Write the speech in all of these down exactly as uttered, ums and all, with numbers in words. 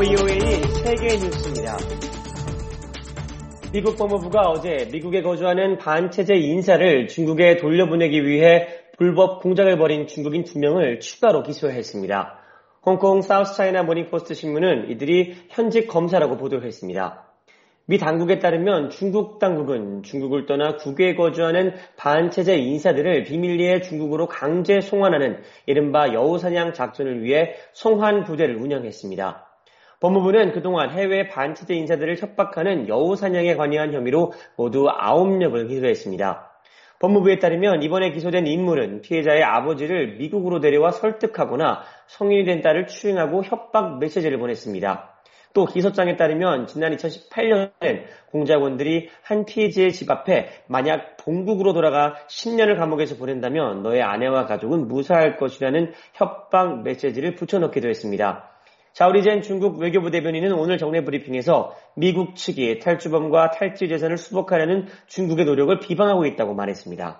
브이오에이 세계 뉴스입니다. 미국 법무부가 어제 미국에 거주하는 반체제 인사를 중국에 돌려보내기 위해 불법 공작을 벌인 중국인 두 명을 추가로 기소했습니다. 홍콩 사우스차이나 모닝포스트 신문은 이들이 현직 검사라고 보도했습니다. 미 당국에 따르면 중국 당국은 중국을 떠나 국외에 거주하는 반체제 인사들을 비밀리에 중국으로 강제 송환하는 이른바 여우사냥 작전을 위해 송환 부대를 운영했습니다. 법무부는 그동안 해외 반체제 인사들을 협박하는 여우사냥에 관여한 혐의로 모두 아홉 명을 기소했습니다. 법무부에 따르면 이번에 기소된 인물은 피해자의 아버지를 미국으로 데려와 설득하거나 성인이 된 딸을 추행하고 협박 메시지를 보냈습니다. 또 기소장에 따르면 지난 이천십팔 년엔 공작원들이 한 피해자의 집 앞에 만약 본국으로 돌아가 십 년을 감옥에서 보낸다면 너의 아내와 가족은 무사할 것이라는 협박 메시지를 붙여넣기도 했습니다. 자오리젠 중국 외교부 대변인은 오늘 정례 브리핑에서 미국 측이 탈주범과 탈취 재산을 수복하려는 중국의 노력을 비방하고 있다고 말했습니다.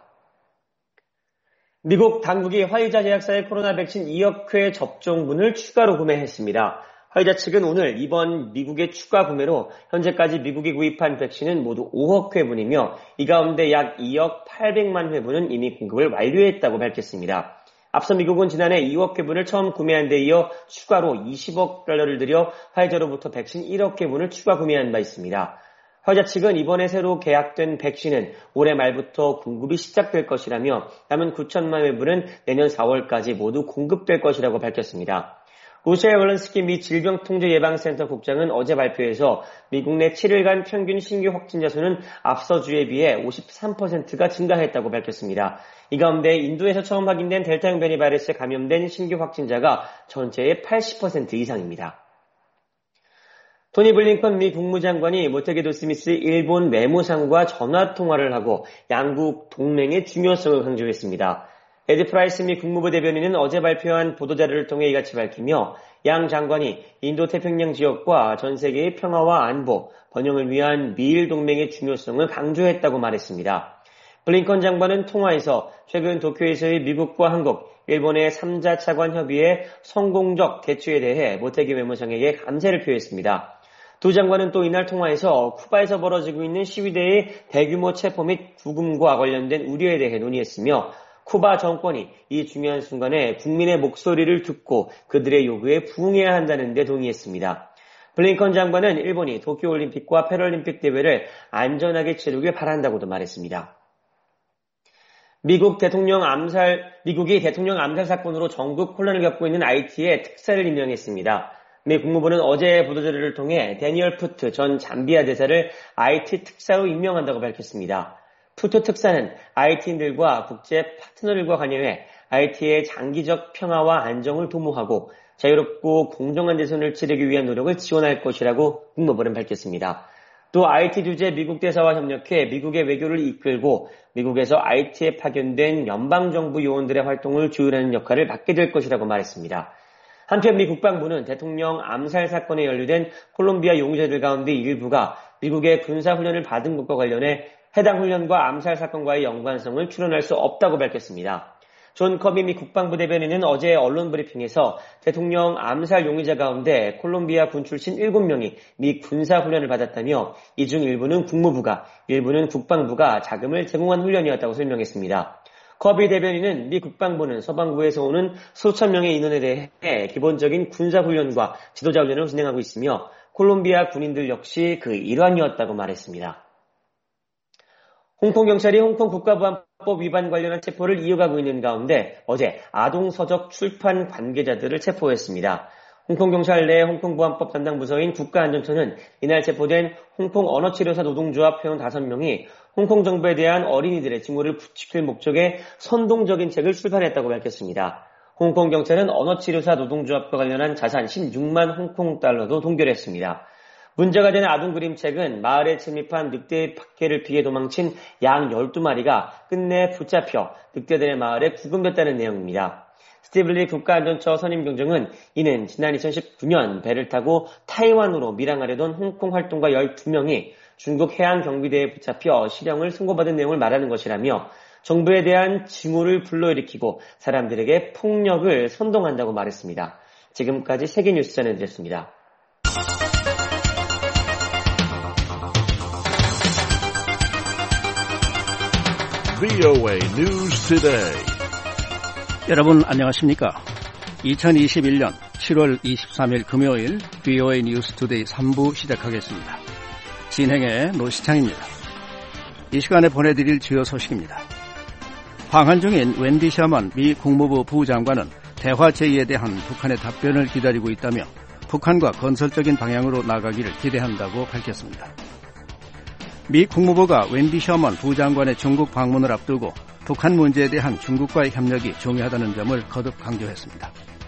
미국 당국이 화이자 제약사의 코로나 백신 이억 회 접종분을 추가로 구매했습니다. 화이자 측은 오늘 이번 미국의 추가 구매로 현재까지 미국이 구입한 백신은 모두 오억 회분이며 이 가운데 약 이억 팔백만 회분은 이미 공급을 완료했다고 밝혔습니다. 앞서 미국은 지난해 이억 회분을 처음 구매한 데 이어 추가로 이십억 달러를 들여 화이자로부터 백신 일억 회분을 추가 구매한 바 있습니다. 화이자 측은 이번에 새로 계약된 백신은 올해 말부터 공급이 시작될 것이라며 남은 구천만 회분은 내년 사월까지 모두 공급될 것이라고 밝혔습니다. 우셰 월런스키 미 질병통제예방센터 국장은 어제 발표에서 미국 내 칠 일간 평균 신규 확진자 수는 앞서 주에 비해 오십삼 퍼센트가 증가했다고 밝혔습니다. 이 가운데 인도에서 처음 확인된 델타형 변이 바이러스에 감염된 신규 확진자가 전체의 팔십 퍼센트 이상입니다. 토니 블링컨 미 국무장관이 모테기 도스미스 일본 외무상과 전화통화를 하고 양국 동맹의 중요성을 강조했습니다. 에드 프라이스 미 국무부 대변인은 어제 발표한 보도자료를 통해 이같이 밝히며 양 장관이 인도 태평양 지역과 전 세계의 평화와 안보, 번영을 위한 미일 동맹의 중요성을 강조했다고 말했습니다. 블링컨 장관은 통화에서 최근 도쿄에서의 미국과 한국, 일본의 삼 자 차관 협의의 성공적 개최에 대해 모테기 외무상에게 감사를 표했습니다. 두 장관은 또 이날 통화에서 쿠바에서 벌어지고 있는 시위대의 대규모 체포 및 구금과 관련된 우려에 대해 논의했으며 쿠바 정권이 이 중요한 순간에 국민의 목소리를 듣고 그들의 요구에 부응해야 한다는 데 동의했습니다. 블링컨 장관은 일본이 도쿄올림픽과 패럴림픽 대회를 안전하게 치르길 바란다고도 말했습니다. 미국 대통령 암살, 미국이 대통령 암살 사건으로 전국 혼란을 겪고 있는 아이티의 특사를 임명했습니다. 미 국무부는 어제 보도자료를 통해 데니얼 푸트 전 잠비아 대사를 아이티 특사로 임명한다고 밝혔습니다. 푸트 특사는 아이티인들과 국제 파트너들과 관여해 아이티의 장기적 평화와 안정을 도모하고 자유롭고 공정한 대선을 치르기 위한 노력을 지원할 것이라고 국무부는 밝혔습니다. 또 아이티 주재 미국 대사와 협력해 미국의 외교를 이끌고 미국에서 아이티에 파견된 연방정부 요원들의 활동을 조율하는 역할을 맡게 될 것이라고 말했습니다. 한편 미 국방부는 대통령 암살 사건에 연루된 콜롬비아 용의자들 가운데 일부가 미국의 군사훈련을 받은 것과 관련해 해당 훈련과 암살 사건과의 연관성을 추론할 수 없다고 밝혔습니다. 존 커비 미 국방부 대변인은 어제 언론 브리핑에서 대통령 암살 용의자 가운데 콜롬비아 군 출신 일곱 명이 미 군사훈련을 받았다며 이 중 일부는 국무부가, 일부는 국방부가 자금을 제공한 훈련이었다고 설명했습니다. 커비 대변인은 미 국방부는 서방부에서 오는 수천 명의 인원에 대해 기본적인 군사훈련과 지도자훈련을 진행하고 있으며 콜롬비아 군인들 역시 그 일환이었다고 말했습니다. 홍콩 경찰이 홍콩 국가보안법 위반 관련한 체포를 이어가고 있는 가운데 어제 아동서적 출판 관계자들을 체포했습니다. 홍콩 경찰 내 홍콩보안법 담당 부서인 국가안전처는 이날 체포된 홍콩 언어치료사 노동조합 회원 다섯 명이 홍콩 정부에 대한 어린이들의 징후를 부추길 목적의 선동적인 책을 출판했다고 밝혔습니다. 홍콩 경찰은 언어치료사 노동조합과 관련한 자산 십육만 홍콩 달러도 동결했습니다. 문제가 되는 아동 그림책은 마을에 침입한 늑대의 박해를 피해 도망친 양 열두 마리가 끝내 붙잡혀 늑대들의 마을에 구금됐다는 내용입니다. 스티블리 국가안전처 선임경정은 이는 지난 이천십구 년 배를 타고 타이완으로 밀항하려던 홍콩 활동가 열두 명이 중국 해양경비대에 붙잡혀 실형을 선고받은 내용을 말하는 것이라며 정부에 대한 징후를 불러일으키고 사람들에게 폭력을 선동한다고 말했습니다. 지금까지 세계뉴스 전해드렸습니다. 브이오에이 News Today. 여러분 안녕하십니까? 이천이십일 년 칠월 이십삼일 금요일 브이오에이 뉴스 투데이 삼 부 시작하겠습니다. 진행의 노시창입니다. 이 시간에 보내드릴 주요 소식입니다. 방한 중인 웬디 셔먼 미 국무부 부장관은 대화 제의에 대한 북한의 답변을 기다리고 있다며 북한과 건설적인 방향으로 나가기를 기대한다고 밝혔습니다. 미 국무부가 웬디 셔먼 부장관의 중국 방문을 앞두고 북한 문제에 대한 중국과의 협력이 중요하다는 점을 거듭 강조했습니다.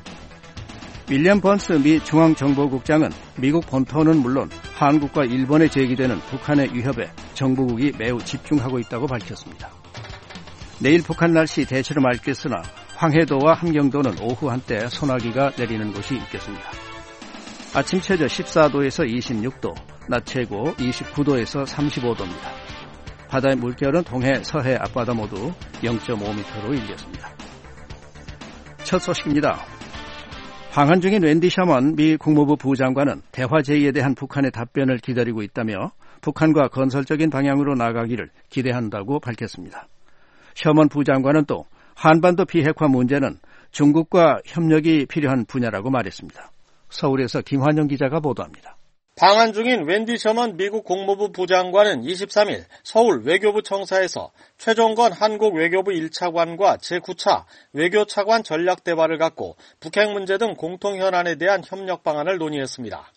윌리엄 번스 미 중앙정보국장은 미국 본토는 물론 한국과 일본에 제기되는 북한의 위협에 정보국이 매우 집중하고 있다고 밝혔습니다. 내일 북한 날씨 대체로 맑겠으나 황해도와 함경도는 오후 한때 소나기가 내리는 곳이 있겠습니다. 아침 최저 십사 도에서 이십육 도, 낮 최고 이십구 도에서 삼십오 도입니다. 바다의 물결은 동해, 서해 앞바다 모두 영 점 오 미터로 일겠습니다. 첫 소식입니다. 방한 중인 웬디 셔먼 미 국무부 부장관은 대화 제의에 대한 북한의 답변을 기다리고 있다며 북한과 건설적인 방향으로 나가기를 기대한다고 밝혔습니다. 셔먼 부장관은 또 한반도 비핵화 문제는 중국과 협력이 필요한 분야라고 말했습니다. 서울에서 김환영 기자가 보도합니다. 방한 중인 웬디 셔먼 미국 국무부 부장관은 이십삼일 서울 외교부 청사에서 최종건 한국 외교부 일 차관과 제구 차 외교차관 전략대화를 갖고 북핵 문제 등 공통 현안에 대한 협력 방안을 논의했습니다.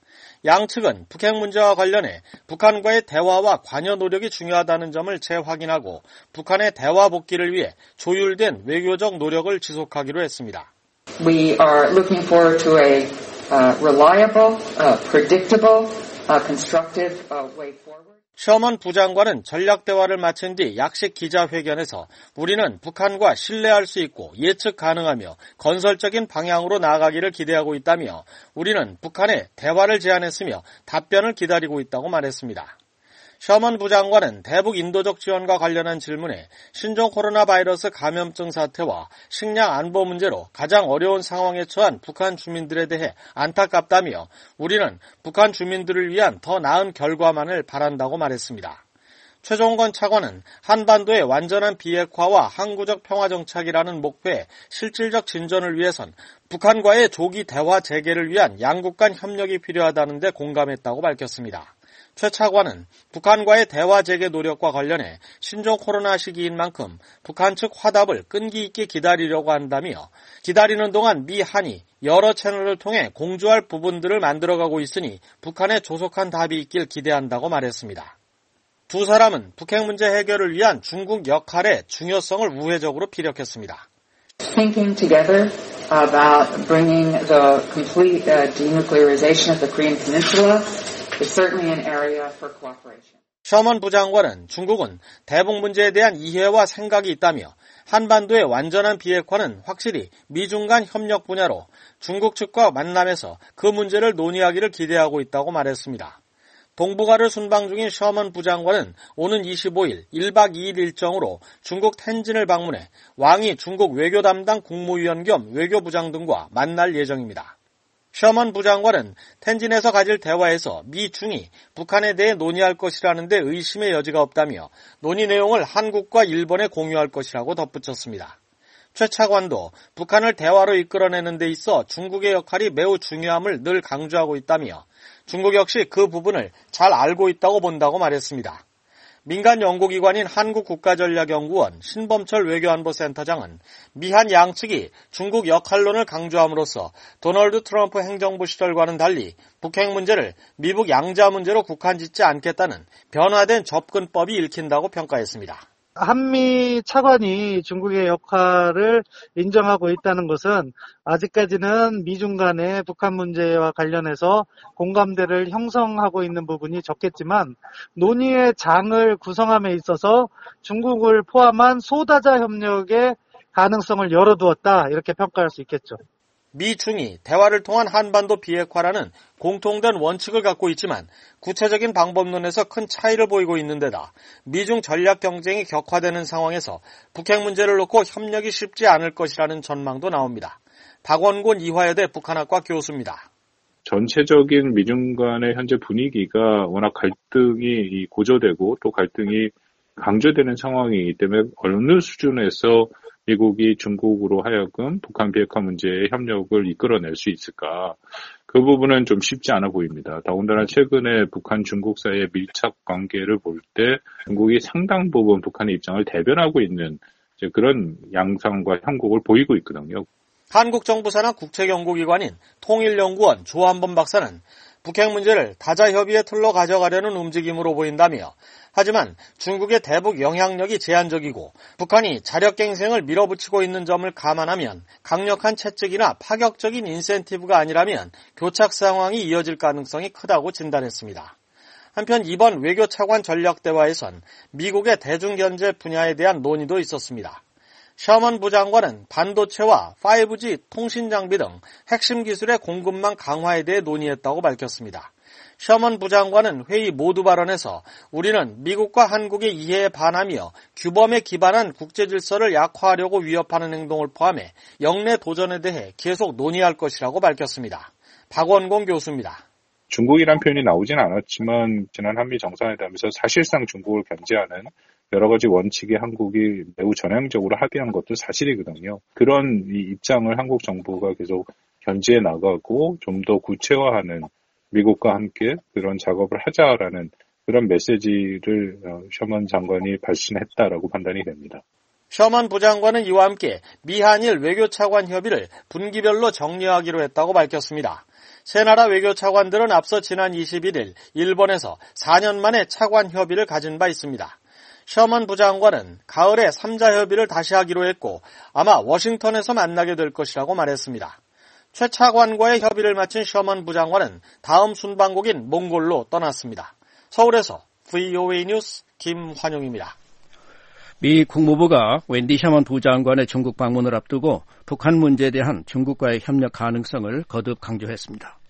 양측은 북핵 문제와 관련해 북한과의 대화와 관여 노력이 중요하다는 점을 재확인하고 북한의 대화 복귀를 위해 조율된 외교적 노력을 지속하기로 했습니다. We are looking forward to a Uh, reliable, uh, predictable, uh, constructive uh, way forward. 셔먼 부장관은 전략대화를 마친 뒤 약식 기자회견에서 우리는 북한과 신뢰할 수 있고 예측 가능하며 건설적인 방향으로 나아가기를 기대하고 있다며 우리는 북한에 대화를 제안했으며 답변을 기다리고 있다고 말했습니다. 셔먼 부장관은 대북 인도적 지원과 관련한 질문에 신종 코로나 바이러스 감염증 사태와 식량 안보 문제로 가장 어려운 상황에 처한 북한 주민들에 대해 안타깝다며 우리는 북한 주민들을 위한 더 나은 결과만을 바란다고 말했습니다. 최종건 차관은 한반도의 완전한 비핵화와 항구적 평화정착이라는 목표의 실질적 진전을 위해선 북한과의 조기 대화 재개를 위한 양국 간 협력이 필요하다는 데 공감했다고 밝혔습니다. 최 차관은 북한과의 대화 재개 노력과 관련해 신종 코로나 시기인 만큼 북한 측 화답을 끈기 있게 기다리려고 한다며 기다리는 동안 미, 한이 여러 채널을 통해 공조할 부분들을 만들어가고 있으니 북한에 조속한 답이 있길 기대한다고 말했습니다. 두 사람은 북핵 문제 해결을 위한 중국 역할의 중요성을 우회적으로 피력했습니다. Thinking together about bringing the complete uh, denuclearization of the Korean Peninsula is certainly an area for cooperation. 셔먼 부장관은 중국은 대북 문제에 대한 이해와 생각이 있다며 한반도의 완전한 비핵화는 확실히 미중 간 협력 분야로 중국 측과 만남에서 그 문제를 논의하기를 기대하고 있다고 말했습니다. 동북아를 순방 중인 셔먼 부장관은 오는 이십오일 일 박 이 일 일정으로 중국 텐진을 방문해 왕이 중국 외교 담당 국무위원 겸 외교부장 등과 만날 예정입니다. 셔먼 부장관은 텐진에서 가질 대화에서 미, 중이 북한에 대해 논의할 것이라는 데 의심의 여지가 없다며 논의 내용을 한국과 일본에 공유할 것이라고 덧붙였습니다. 최 차관도 북한을 대화로 이끌어내는 데 있어 중국의 역할이 매우 중요함을 늘 강조하고 있다며 중국 역시 그 부분을 잘 알고 있다고 본다고 말했습니다. 민간 연구기관인 한국국가전략연구원 신범철 외교안보센터장은 미한 양측이 중국 역할론을 강조함으로써 도널드 트럼프 행정부 시절과는 달리 북핵 문제를 미북 양자 문제로 국한짓지 않겠다는 변화된 접근법이 읽힌다고 평가했습니다. 한미 차관이 중국의 역할을 인정하고 있다는 것은 아직까지는 미중 간의 북한 문제와 관련해서 공감대를 형성하고 있는 부분이 적겠지만 논의의 장을 구성함에 있어서 중국을 포함한 소다자 협력의 가능성을 열어두었다 이렇게 평가할 수 있겠죠. 미, 중이 대화를 통한 한반도 비핵화라는 공통된 원칙을 갖고 있지만 구체적인 방법론에서 큰 차이를 보이고 있는 데다 미중 전략 경쟁이 격화되는 상황에서 북핵 문제를 놓고 협력이 쉽지 않을 것이라는 전망도 나옵니다. 박원곤 이화여대 북한학과 교수입니다. 전체적인 미중 간의 현재 분위기가 워낙 갈등이 고조되고 또 갈등이 강조되는 상황이기 때문에 어느 수준에서 미국이 중국으로 하여금 북한 비핵화 문제의 협력을 이끌어낼 수 있을까? 그 부분은 좀 쉽지 않아 보입니다. 더군다나 최근에 북한 중국 사이의 밀착 관계를 볼 때 중국이 상당 부분 북한의 입장을 대변하고 있는 이제 그런 양상과 형국을 보이고 있거든요. 한국 정부 산하 국책연구기관인 통일연구원 조한범 박사는 북핵 문제를 다자협의의 틀로 가져가려는 움직임으로 보인다며, 하지만 중국의 대북 영향력이 제한적이고 북한이 자력갱생을 밀어붙이고 있는 점을 감안하면 강력한 채찍이나 파격적인 인센티브가 아니라면 교착 상황이 이어질 가능성이 크다고 진단했습니다. 한편 이번 외교차관 전략대화에선 미국의 대중경제 분야에 대한 논의도 있었습니다. 셔먼 부장관은 반도체와 파이브지 통신장비 등 핵심 기술의 공급망 강화에 대해 논의했다고 밝혔습니다. 셔먼 부장관은 회의 모두 발언에서 우리는 미국과 한국의 이해에 반하며 규범에 기반한 국제질서를 약화하려고 위협하는 행동을 포함해 영내 도전에 대해 계속 논의할 것이라고 밝혔습니다. 박원공 교수입니다. 중국이란 표현이 나오진 않았지만 지난 한미 정상회담에서 사실상 중국을 견제하는 여러 가지 원칙에 한국이 매우 전향적으로 합의한 것도 사실이거든요. 그런 이 입장을 한국 정부가 계속 견지해 나가고 좀 더 구체화하는 미국과 함께 그런 작업을 하자라는 그런 메시지를 셔먼 장관이 발신했다라고 판단이 됩니다. 셔먼 부장관은 이와 함께 미한일 외교차관 협의를 분기별로 정리하기로 했다고 밝혔습니다. 세 나라 외교차관들은 앞서 지난 이십일일 일본에서 사 년 만에 차관 협의를 가진 바 있습니다. 셔먼 부장관은 가을에 삼 자 협의를 다시 하기로 했고 아마 워싱턴에서 만나게 될 것이라고 말했습니다. 최 차관과의 협의를 마친 셔먼 부장관은 다음 순방국인 몽골로 떠났습니다. 서울에서 브이오에이 뉴스 김환용입니다. 미 국무부가 웬디 셔먼 부장관의 중국 방문을 앞두고 북한 문제에 대한 중국과의 협력 가능성을 거듭 강조했습니다.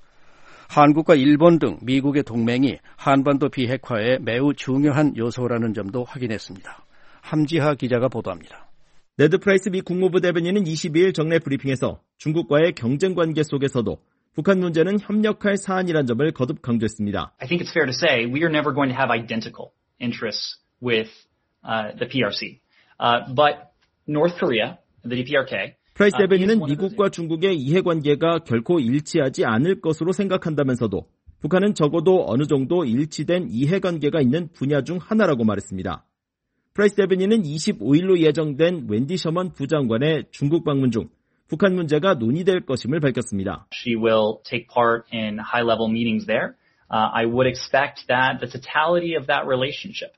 한국과 일본 등 미국의 동맹이 한반도 비핵화에 매우 중요한 요소라는 점도 확인했습니다. 함지하 기자가 보도합니다. 네드 프라이스 미 국무부 대변인은 이십이일 정례 브리핑에서 중국과의 경쟁 관계 속에서도 북한 문제는 협력할 사안이란 점을 거듭 강조했습니다. I think it's fair to say we are never going to have identical interests with uh, the 피 알 씨. Uh, but North Korea, the 디 피 알 케이, 프라이스 대변인은 미국과 중국의 이해관계가 결코 일치하지 않을 것으로 생각한다면서도 북한은 적어도 어느 정도 일치된 이해관계가 있는 분야 중 하나라고 말했습니다. 프라이스 대변인은 이십오일로 예정된 웬디 셔먼 부장관의 중국 방문 중 북한 문제가 논의될 것임을 밝혔습니다. She will take part in high-level meetings there. Uh, I would expect that the totality of that relationship.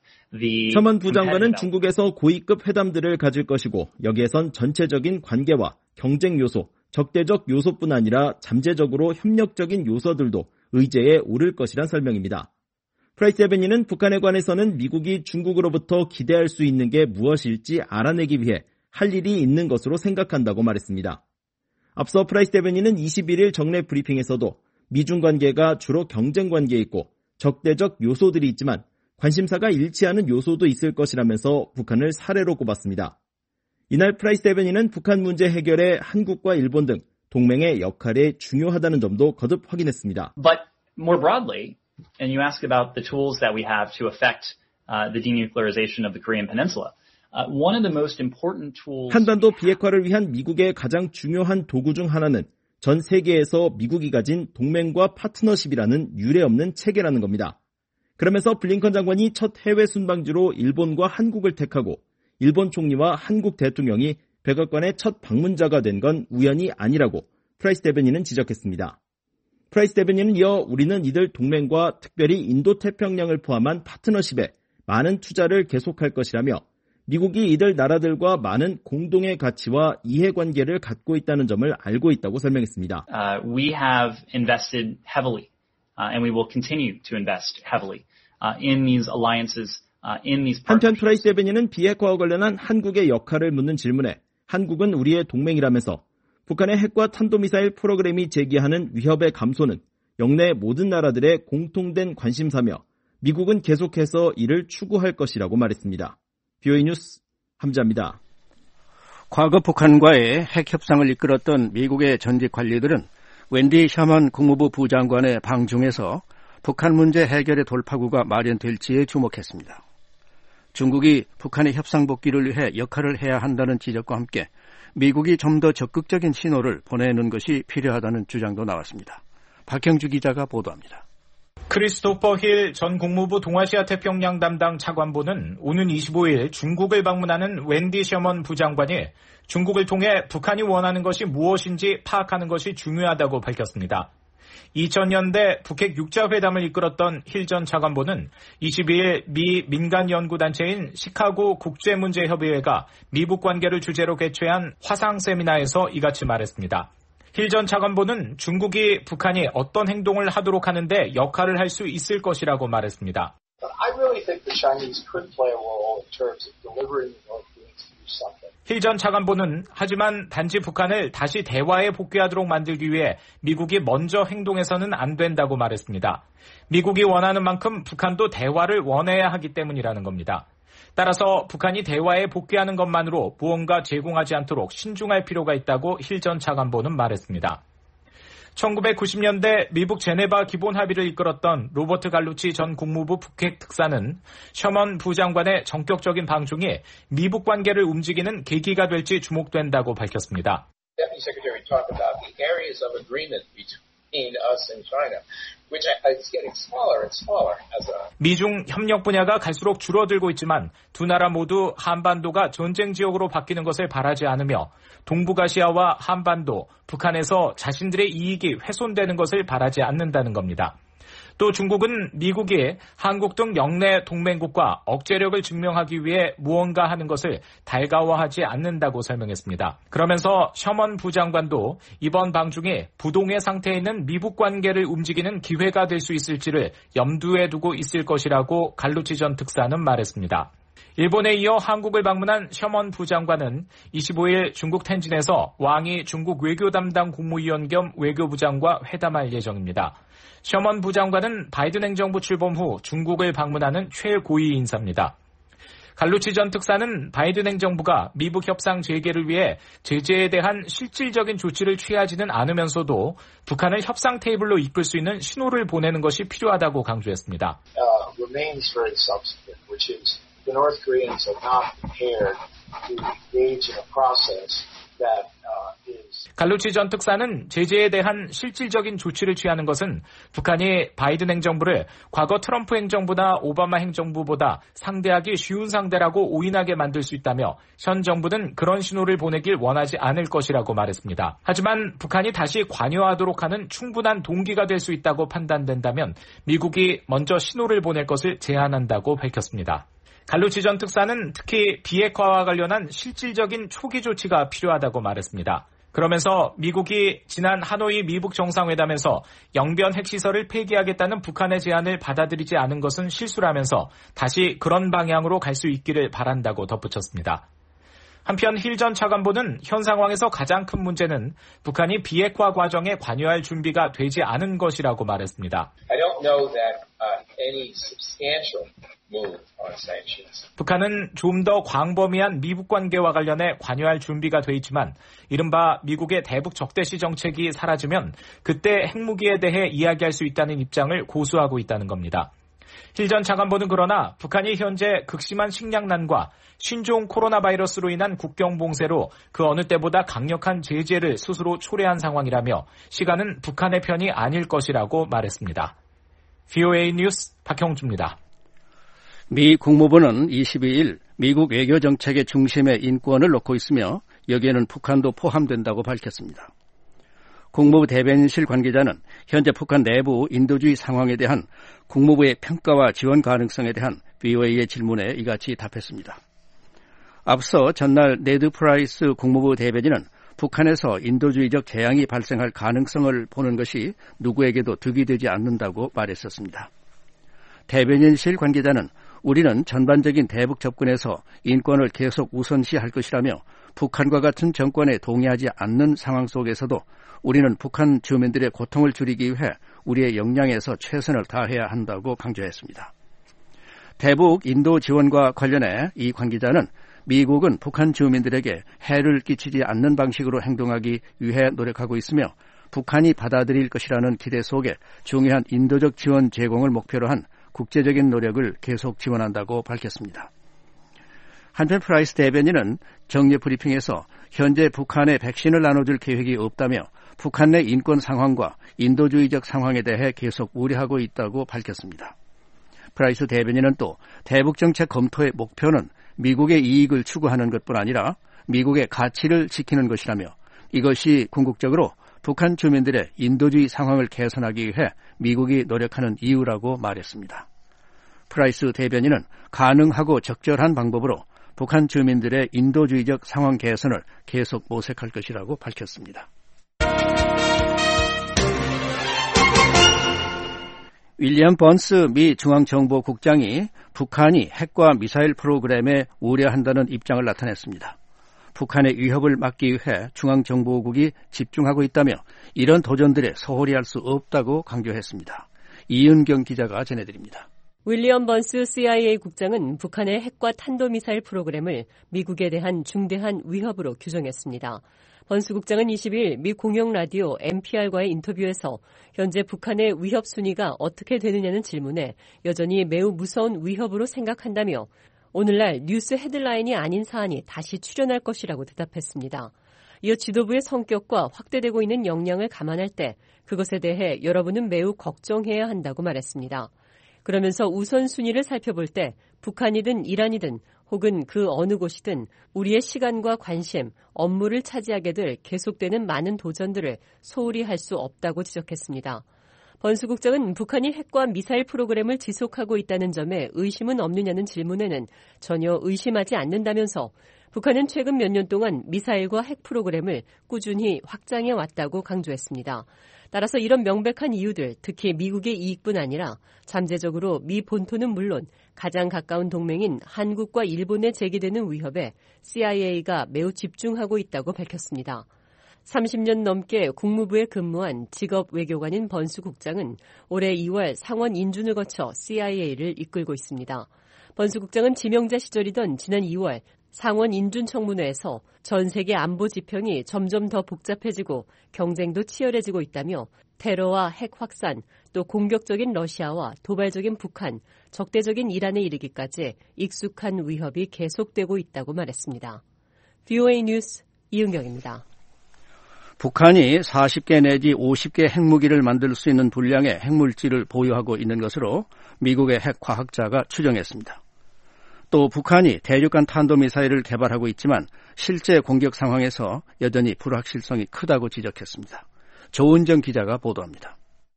셔먼 부장관은 중국에서 고위급 회담들을 가질 것이고 여기에선 전체적인 관계와 경쟁 요소, 적대적 요소뿐 아니라 잠재적으로 협력적인 요소들도 의제에 오를 것이란 설명입니다. 프라이스 대변인은 북한에 관해서는 미국이 중국으로부터 기대할 수 있는 게 무엇일지 알아내기 위해 할 일이 있는 것으로 생각한다고 말했습니다. 앞서 프라이스 대변인은 이십일일 정례 브리핑에서도 미중 관계가 주로 경쟁 관계에 있고 적대적 요소들이 있지만 관심사가 일치하는 요소도 있을 것이라면서 북한을 사례로 꼽았습니다. 이날 프라이스 대변인은 북한 문제 해결에 한국과 일본 등 동맹의 역할이 중요하다는 점도 거듭 확인했습니다. But more broadly, and you ask about the tools that we have to affect uh, the denuclearization of the Korean Peninsula. Uh, one of the most important tools. 한반도 비핵화를 위한 미국의 가장 중요한 도구 중 하나는 전 세계에서 미국이 가진 동맹과 파트너십이라는 유례없는 체계라는 겁니다. 그러면서 블링컨 장관이 첫 해외 순방지로 일본과 한국을 택하고 일본 총리와 한국 대통령이 백악관의 첫 방문자가 된 건 우연이 아니라고 프라이스 대변인은 지적했습니다. 프라이스 대변인은 이어 우리는 이들 동맹과 특별히 인도태평양을 포함한 파트너십에 많은 투자를 계속할 것이라며 미국이 이들 나라들과 많은 공동의 가치와 이해관계를 갖고 있다는 점을 알고 있다고 설명했습니다. Uh, we have invested heavily uh, and we will continue to invest heavily uh, in these alliances, uh, in these partnerships. 한편 프라이스 대변인은 비핵화와 관련한 한국의 역할을 묻는 질문에 한국은 우리의 동맹이라면서 북한의 핵과 탄도미사일 프로그램이 제기하는 위협의 감소는 영내 모든 나라들의 공통된 관심사며 미국은 계속해서 이를 추구할 것이라고 말했습니다. 브이오에이 뉴스 함자입니다. 과거 북한과의 핵 협상을 이끌었던 미국의 전직 관리들은 웬디 셔먼 국무부 부장관의 방중에서 북한 문제 해결의 돌파구가 마련될지에 주목했습니다. 중국이 북한의 협상 복귀를 위해 역할을 해야 한다는 지적과 함께 미국이 좀 더 적극적인 신호를 보내는 것이 필요하다는 주장도 나왔습니다. 박형주 기자가 보도합니다. 크리스토퍼 힐 전 국무부 동아시아 태평양 담당 차관보는 오는 이십오일 중국을 방문하는 웬디 셔먼 부장관이 중국을 통해 북한이 원하는 것이 무엇인지 파악하는 것이 중요하다고 밝혔습니다. 이천 년대 북핵 육 자 회담을 이끌었던 힐 전 차관보는 이십이일 미 민간연구단체인 시카고 국제문제협의회가 미북 관계를 주제로 개최한 화상 세미나에서 이같이 말했습니다. 힐 전 차관보는 중국이 북한이 어떤 행동을 하도록 하는데 역할을 할 수 있을 것이라고 말했습니다. I really think the Chinese could play a role in terms of delivering the North Koreans to do something. 힐 전 차관보는 하지만 단지 북한을 다시 대화에 복귀하도록 만들기 위해 미국이 먼저 행동해서는 안 된다고 말했습니다. 미국이 원하는 만큼 북한도 대화를 원해야 하기 때문이라는 겁니다. 따라서 북한이 대화에 복귀하는 것만으로 무언가 제공하지 않도록 신중할 필요가 있다고 힐 전 차관보는 말했습니다. 천구백구십 년대 미북 제네바 기본 합의를 이끌었던 로버트 갈루치 전 국무부 북핵 특사는 셔먼 부장관의 전격적인 방중이 미북 관계를 움직이는 계기가 될지 주목된다고 밝혔습니다. Deputy Secretary talked about the areas of agreement between us and China, which is getting smaller and smaller as a 미중 협력 분야가 갈수록 줄어들고 있지만 두 나라 모두 한반도가 전쟁 지역으로 바뀌는 것을 바라지 않으며 동북아시아와 한반도, 북한에서 자신들의 이익이 훼손되는 것을 바라지 않는다는 겁니다. 또 중국은 미국이 한국 등 영내 동맹국과 억제력을 증명하기 위해 무언가 하는 것을 달가워하지 않는다고 설명했습니다. 그러면서 셔먼 부장관도 이번 방중에 부동의 상태에 있는 미북 관계를 움직이는 기회가 될 수 있을지를 염두에 두고 있을 것이라고 갈루치 전 특사는 말했습니다. 일본에 이어 한국을 방문한 셔먼 부장관은 이십오일 중국 텐진에서 왕이 중국 외교 담당 국무위원 겸 외교부장과 회담할 예정입니다. 셔먼 부장관은 바이든 행정부 출범 후 중국을 방문하는 최고위 인사입니다. 갈루치 전 특사는 바이든 행정부가 미북 협상 재개를 위해 제재에 대한 실질적인 조치를 취하지는 않으면서도 북한을 협상 테이블로 이끌 수 있는 신호를 보내는 것이 필요하다고 강조했습니다. uh, remains very substantive, which is the North Koreans are not prepared to engage in a process that uh, is 갈루치 전 특사는 제재에 대한 실질적인 조치를 취하는 것은 북한이 바이든 행정부를 과거 트럼프 행정부나 오바마 행정부보다 상대하기 쉬운 상대라고 오인하게 만들 수 있다며 현 정부는 그런 신호를 보내길 원하지 않을 것이라고 말했습니다. 하지만 북한이 다시 관여하도록 하는 충분한 동기가 될 수 있다고 판단된다면 미국이 먼저 신호를 보낼 것을 제안한다고 밝혔습니다. 갈루치 전 특사는 특히 비핵화와 관련한 실질적인 초기 조치가 필요하다고 말했습니다. 그러면서 미국이 지난 하노이 미북 정상회담에서 영변 핵시설을 폐기하겠다는 북한의 제안을 받아들이지 않은 것은 실수라면서 다시 그런 방향으로 갈 수 있기를 바란다고 덧붙였습니다. 한편 힐 전 차관보는 현 상황에서 가장 큰 문제는 북한이 비핵화 과정에 관여할 준비가 되지 않은 것이라고 말했습니다. I don't know that uh, any substantial move on sanctions. 북한은 좀 더 광범위한 미북 관계와 관련해 관여할 준비가 돼 있지만 이른바 미국의 대북 적대시 정책이 사라지면 그때 핵무기에 대해 이야기할 수 있다는 입장을 고수하고 있다는 겁니다. 힐 전 차관보는 그러나 북한이 현재 극심한 식량난과 신종 코로나 바이러스로 인한 국경 봉쇄로 그 어느 때보다 강력한 제재를 스스로 초래한 상황이라며 시간은 북한의 편이 아닐 것이라고 말했습니다. 브이오에이 뉴스 박형주입니다. 미 국무부는 이십이일 미국 외교정책의 중심에 인권을 놓고 있으며 여기에는 북한도 포함된다고 밝혔습니다. 국무부 대변인실 관계자는 현재 북한 내부 인도주의 상황에 대한 국무부의 평가와 지원 가능성에 대한 브이오에이의 질문에 이같이 답했습니다. 앞서 전날 네드 프라이스 국무부 대변인은 북한에서 인도주의적 재앙이 발생할 가능성을 보는 것이 누구에게도 득이 되지 않는다고 말했었습니다. 대변인실 관계자는 우리는 전반적인 대북 접근에서 인권을 계속 우선시할 것이라며 북한과 같은 정권에 동의하지 않는 상황 속에서도 우리는 북한 주민들의 고통을 줄이기 위해 우리의 역량에서 최선을 다해야 한다고 강조했습니다. 대북 인도 지원과 관련해 이 관계자는 미국은 북한 주민들에게 해를 끼치지 않는 방식으로 행동하기 위해 노력하고 있으며 북한이 받아들일 것이라는 기대 속에 중요한 인도적 지원 제공을 목표로 한 국제적인 노력을 계속 지원한다고 밝혔습니다. 한편 프라이스 대변인은 정례 브리핑에서 현재 북한에 백신을 나눠줄 계획이 없다며 북한 내 인권 상황과 인도주의적 상황에 대해 계속 우려하고 있다고 밝혔습니다. 프라이스 대변인은 또 대북 정책 검토의 목표는 미국의 이익을 추구하는 것뿐 아니라 미국의 가치를 지키는 것이라며 이것이 궁극적으로 북한 주민들의 인도주의 상황을 개선하기 위해 미국이 노력하는 이유라고 말했습니다. 프라이스 대변인은 가능하고 적절한 방법으로 북한 주민들의 인도주의적 상황 개선을 계속 모색할 것이라고 밝혔습니다. 윌리엄 번스 미 중앙정보국장이 북한이 핵과 미사일 프로그램에 우려한다는 입장을 나타냈습니다. 북한의 위협을 막기 위해 중앙정보국이 집중하고 있다며 이런 도전들에 소홀히 할 수 없다고 강조했습니다. 이은경 기자가 전해드립니다. 윌리엄 번스 씨아이에이 국장은 북한의 핵과 탄도미사일 프로그램을 미국에 대한 중대한 위협으로 규정했습니다. 번스 국장은 이십일 미 공영 라디오 엔피알과의 인터뷰에서 현재 북한의 위협 순위가 어떻게 되느냐는 질문에 여전히 매우 무서운 위협으로 생각한다며 오늘날 뉴스 헤드라인이 아닌 사안이 다시 출현할 것이라고 대답했습니다. 이어 지도부의 성격과 확대되고 있는 역량을 감안할 때 그것에 대해 여러분은 매우 걱정해야 한다고 말했습니다. 그러면서 우선순위를 살펴볼 때 북한이든 이란이든 혹은 그 어느 곳이든 우리의 시간과 관심, 업무를 차지하게 될 계속되는 많은 도전들을 소홀히 할 수 없다고 지적했습니다. 번스 국장은 북한이 핵과 미사일 프로그램을 지속하고 있다는 점에 의심은 없느냐는 질문에는 전혀 의심하지 않는다면서 북한은 최근 몇 년 동안 미사일과 핵 프로그램을 꾸준히 확장해 왔다고 강조했습니다. 따라서 이런 명백한 이유들, 특히 미국의 이익뿐 아니라 잠재적으로 미 본토는 물론 가장 가까운 동맹인 한국과 일본에 제기되는 위협에 씨아이에이가 매우 집중하고 있다고 밝혔습니다. 삼십 년 넘게 국무부에 근무한 직업 외교관인 번스 국장은 올해 이월 상원 인준을 거쳐 씨아이에이를 이끌고 있습니다. 번스 국장은 지명자 시절이던 지난 이월 상원 인준청문회에서 전 세계 안보 지평이 점점 더 복잡해지고 경쟁도 치열해지고 있다며 테러와 핵 확산, 또 공격적인 러시아와 도발적인 북한, 적대적인 이란에 이르기까지 익숙한 위협이 계속되고 있다고 말했습니다. 브이오에이 뉴스 이은경입니다. 북한이 사십 개 내지 오십 개 핵무기를 만들 수 있는 분량의 핵물질을 보유하고 있는 것으로 미국의 핵과학자가 추정했습니다. 또 북한이 대륙간 탄도미사일을 개발하고 있지만 실제 공격 상황에서 여전히 불확실성이 크다고 지적했습니다. 조은정 기자가 보도합니다.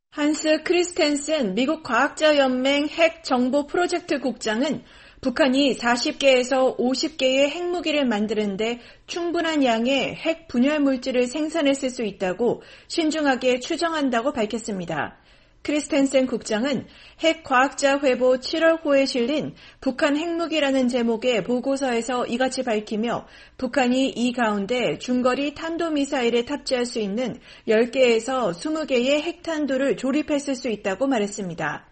한스 크리스텐슨 미국 과학자연맹 핵정보 프로젝트 국장은 북한이 사십 개에서 오십 개의 핵무기를 만드는데 충분한 양의 핵 분열 물질을 생산했을 수 있다고 신중하게 추정한다고 밝혔습니다. 크리스텐센 국장은 핵과학자 회보 칠월호에 실린 북한 핵무기라는 제목의 보고서에서 이같이 밝히며 북한이 이 가운데 중거리 탄도미사일에 탑재할 수 있는 열 개에서 이십 개의 핵탄두를 조립했을 수 있다고 말했습니다.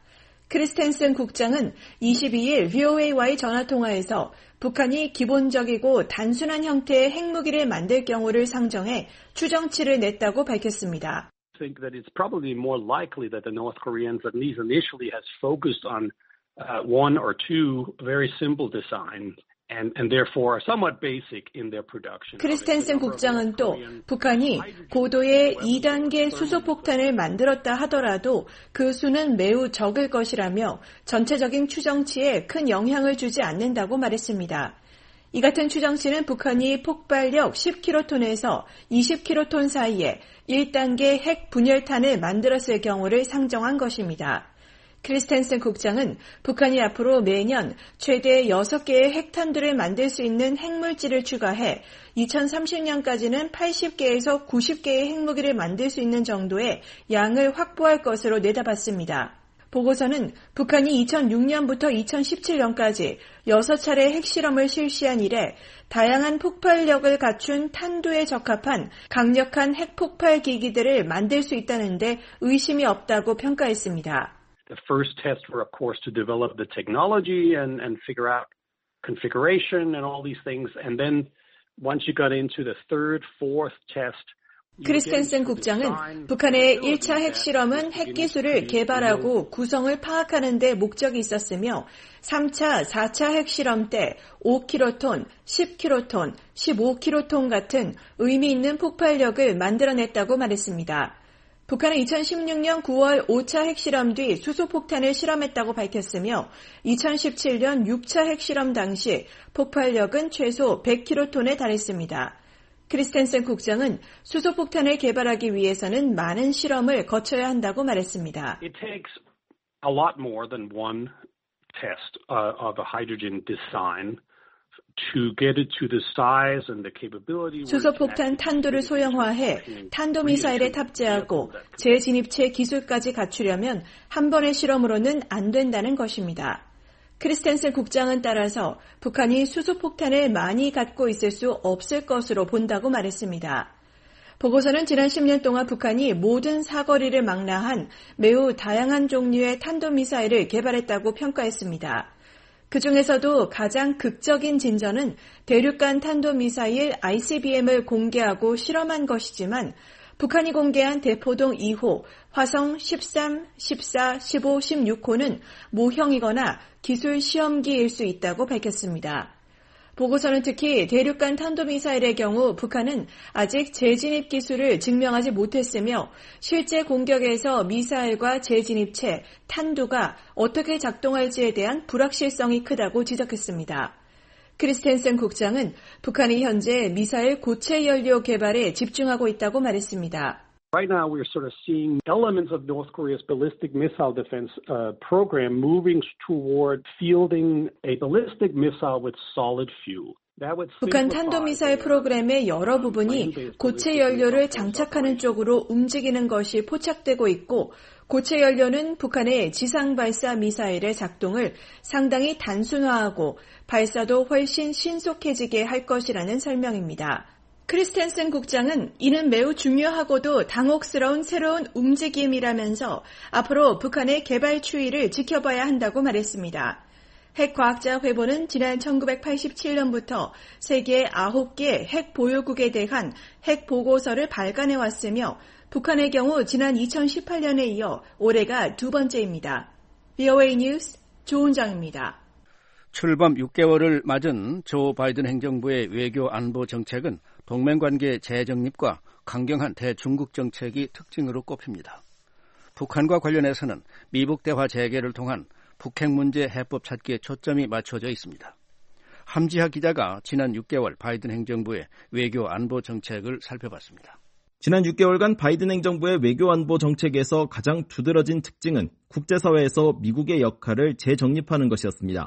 크리스텐센 국장은 이십이일 브이오에이와의 전화통화에서 북한이 기본적이고 단순한 형태의 핵무기를 만들 경우를 상정해 추정치를 냈다고 밝혔습니다. I think that it's probably more likely that the North Koreans, at least initially, has focused on uh, one or two very simple designs. And, and therefore somewhat basic in their production. 크리스텐센 국장은 또 북한이 고도의 이 단계 수소폭탄을 만들었다 하더라도 그 수는 매우 적을 것이라며 전체적인 추정치에 큰 영향을 주지 않는다고 말했습니다. 이 같은 추정치는 북한이 폭발력 십 킬로톤에서 이십 킬로톤 사이에 일 단계 핵 분열탄을 만들었을 경우를 상정한 것입니다. 크리스텐센 국장은 북한이 앞으로 매년 최대 여섯 개의 핵탄두를 만들 수 있는 핵물질을 추가해 이천삼십 년까지는 팔십 개에서 구십 개의 핵무기를 만들 수 있는 정도의 양을 확보할 것으로 내다봤습니다. 보고서는 북한이 이천육 년부터 이천십칠 년까지 여섯 차례 핵실험을 실시한 이래 다양한 폭발력을 갖춘 탄두에 적합한 강력한 핵폭발 기기들을 만들 수 있다는 데 의심이 없다고 평가했습니다. The first tests were, of course, to develop the technology and, and figure out configuration and all these things. And then once you got into the third, fourth test, 크리스텐센 국장은 북한의 일 차 핵실험은 핵기술을 개발하고 구성을 파악하는 데 목적이 있었으며 삼 차, 사 차 핵실험 때 오 킬로톤, 십 킬로톤, 십오 킬로톤 같은 의미 있는 폭발력을 만들어냈다고 말했습니다. 북한은 이천십육 년 구월 오 차 핵실험 뒤 수소폭탄을 실험했다고 밝혔으며 이천십칠 년 육 차 핵실험 당시 폭발력은 최소 백 킬로톤에 달했습니다. 크리스텐센 국장은 수소폭탄을 개발하기 위해서는 많은 실험을 거쳐야 한다고 말했습니다. It takes a lot more than one test uh, of a hydrogen design to get it to the size and the capability. 수소폭탄 탄도를 소형화해 탄도미사일에 탑재하고 재진입체 기술까지 갖추려면 한 번의 실험으로는 안 된다는 것입니다. 크리스텐센 국장은 따라서 북한이 수소폭탄을 많이 갖고 있을 수 없을 것으로 본다고 말했습니다. 보고서는 지난 십 년 동안 북한이 모든 사거리를 망라한 매우 다양한 종류의 탄도미사일을 개발했다고 평가했습니다. 그 중에서도 가장 극적인 진전은 대륙간 탄도미사일 아이씨비엠을 공개하고 실험한 것이지만 북한이 공개한 대포동 이 호, 화성 십삼, 십사, 십오, 십육 호는 모형이거나 기술 시험기일 수 있다고 밝혔습니다. 보고서는 특히 대륙간 탄도미사일의 경우 북한은 아직 재진입 기술을 증명하지 못했으며 실제 공격에서 미사일과 재진입체, 탄두가 어떻게 작동할지에 대한 불확실성이 크다고 지적했습니다. 크리스텐센 국장은 북한이 현재 미사일 고체 연료 개발에 집중하고 있다고 말했습니다. Right now, we're sort of seeing elements of North Korea's ballistic missile defense uh, program moving toward fielding a ballistic missile with solid fuel. 북한 탄도미사일 프로그램의 여러 부분이 고체 연료를 장착하는 쪽으로 움직이는 것이 포착되고 있고 고체 연료는 북한의 지상 발사 미사일의 작동을 상당히 단순화하고 발사도 훨씬 신속해지게 할 것이라는 설명입니다. 크리스텐센 국장은 이는 매우 중요하고도 당혹스러운 새로운 움직임이라면서 앞으로 북한의 개발 추이를 지켜봐야 한다고 말했습니다. 핵과학자 회보는 지난 천구백팔십칠 년부터 세계 아홉 개 핵 보유국에 대한 핵 보고서를 발간해왔으며 북한의 경우 지난 이천십팔 년에 이어 올해가 두 번째입니다. 브이오에이 뉴스 조은정입니다. 출범 육 개월을 맞은 조 바이든 행정부의 외교 안보 정책은 동맹관계 재정립과 강경한 대중국 정책이 특징으로 꼽힙니다. 북한과 관련해서는 미북 대화 재개를 통한 북핵 문제 해법 찾기에 초점이 맞춰져 있습니다. 함지하 기자가 지난 육 개월 바이든 행정부의 외교 안보 정책을 살펴봤습니다. 지난 육 개월간 바이든 행정부의 외교 안보 정책에서 가장 두드러진 특징은 국제사회에서 미국의 역할을 재정립하는 것이었습니다.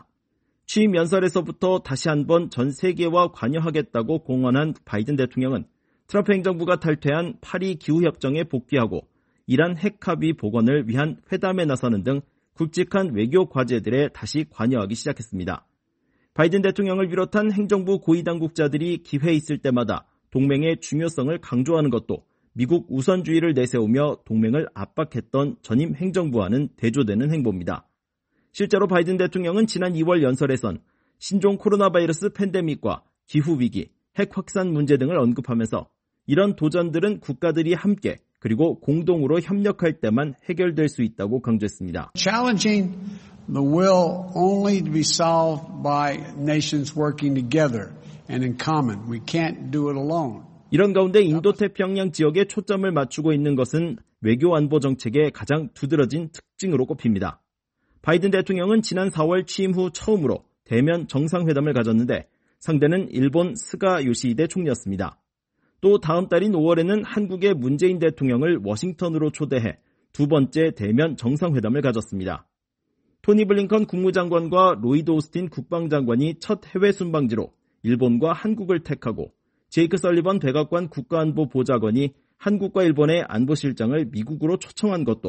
취임 연설에서부터 다시 한번 전 세계와 관여하겠다고 공언한 바이든 대통령은 트럼프 행정부가 탈퇴한 파리 기후협정에 복귀하고 이란 핵합의 복원을 위한 회담에 나서는 등 굵직한 외교 과제들에 다시 관여하기 시작했습니다. 바이든 대통령을 비롯한 행정부 고위당국자들이 기회 있을 때마다 동맹의 중요성을 강조하는 것도 미국 우선주의를 내세우며 동맹을 압박했던 전임 행정부와는 대조되는 행보입니다. 실제로 바이든 대통령은 지난 이월 연설에선 신종 코로나 바이러스 팬데믹과 기후위기, 핵 확산 문제 등을 언급하면서 이런 도전들은 국가들이 함께 그리고 공동으로 협력할 때만 해결될 수 있다고 강조했습니다. Challenging the will only to be solved by nations working together and in common. We can't do it alone. 이런 가운데 인도태평양 지역에 초점을 맞추고 있는 것은 외교 안보 정책의 가장 두드러진 특징으로 꼽힙니다. 바이든 대통령은 지난 사월 취임 후 처음으로 대면 정상회담을 가졌는데 상대는 일본 스가 요시히데 총리였습니다. 또 다음 달인 오월에는 한국의 문재인 대통령을 워싱턴으로 초대해 두 번째 대면 정상회담을 가졌습니다. 토니 블링컨 국무장관과 로이드 오스틴 국방장관이 첫 해외 순방지로 일본과 한국을 택하고 제이크 설리번 백악관 국가안보 보좌관이 한국과 일본의 안보실장을 미국으로 초청한 것도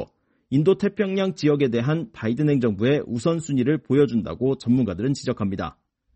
인도태평양 지역에 대한 바이든 행정부의 우선순위를 보여준다고 전문가들은 지적합니다.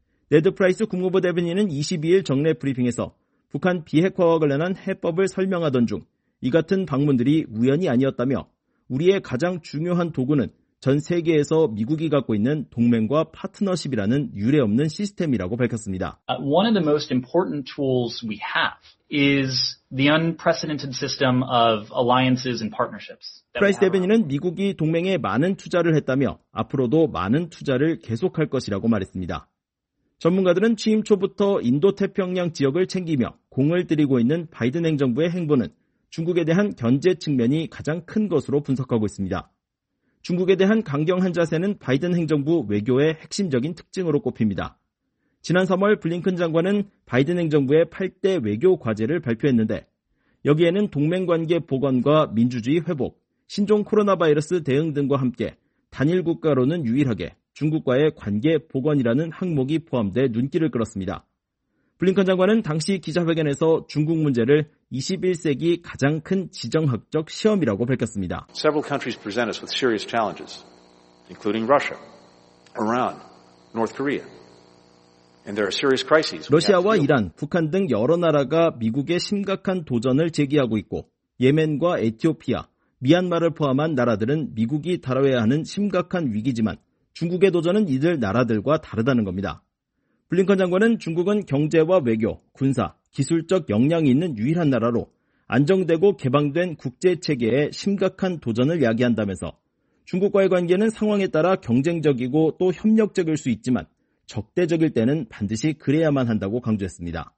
네드 프라이스 국무부 대변인은 이십이일 정례 브리핑에서 북한 비핵화와 관련한 해법을 설명하던 중 이 같은 방문들이 우연이 아니었다며 우리의 가장 중요한 도구는 전 세계에서 미국이 갖고 있는 동맹과 파트너십이라는 유례없는 시스템이라고 밝혔습니다. Uh, one of the most important tools we have is the unprecedented system of alliances and partnerships. 프라이스 대변인은 미국이 동맹에 많은 투자를 했다며 앞으로도 많은 투자를 계속할 것이라고 말했습니다. 전문가들은 취임 초부터 인도태평양 지역을 챙기며 공을 들이고 있는 바이든 행정부의 행보는 중국에 대한 견제 측면이 가장 큰 것으로 분석하고 있습니다. 중국에 대한 강경한 자세는 바이든 행정부 외교의 핵심적인 특징으로 꼽힙니다. 지난 삼월 블링컨 장관은 바이든 행정부의 팔 대 외교 과제를 발표했는데 여기에는 동맹관계 복원과 민주주의 회복, 신종 코로나 바이러스 대응 등과 함께 단일 국가로는 유일하게 중국과의 관계 복원이라는 항목이 포함돼 눈길을 끌었습니다. 블링컨 장관은 당시 기자회견에서 중국 문제를 이십일 세기 가장 큰 지정학적 시험이라고 밝혔습니다. Several countries present us with serious challenges, including Russia, Iran, North Korea. And there are serious crises. 러시아와 이란, 북한 등 여러 나라가 미국의 심각한 도전을 제기하고 있고 예멘과 에티오피아, 미얀마를 포함한 나라들은 미국이 다뤄야 하는 심각한 위기지만 중국의 도전은 이들 나라들과 다르다는 겁니다. 블링컨 장관은 중국은 경제와 외교, 군사, 기술적 역량이 있는 유일한 나라로 안정되고 개방된 국제체계에 심각한 도전을 야기한다면서 중국과의 관계는 상황에 따라 경쟁적이고 또 협력적일 수 있지만 적대적일 때는 반드시 그래야만 한다고 강조했습니다.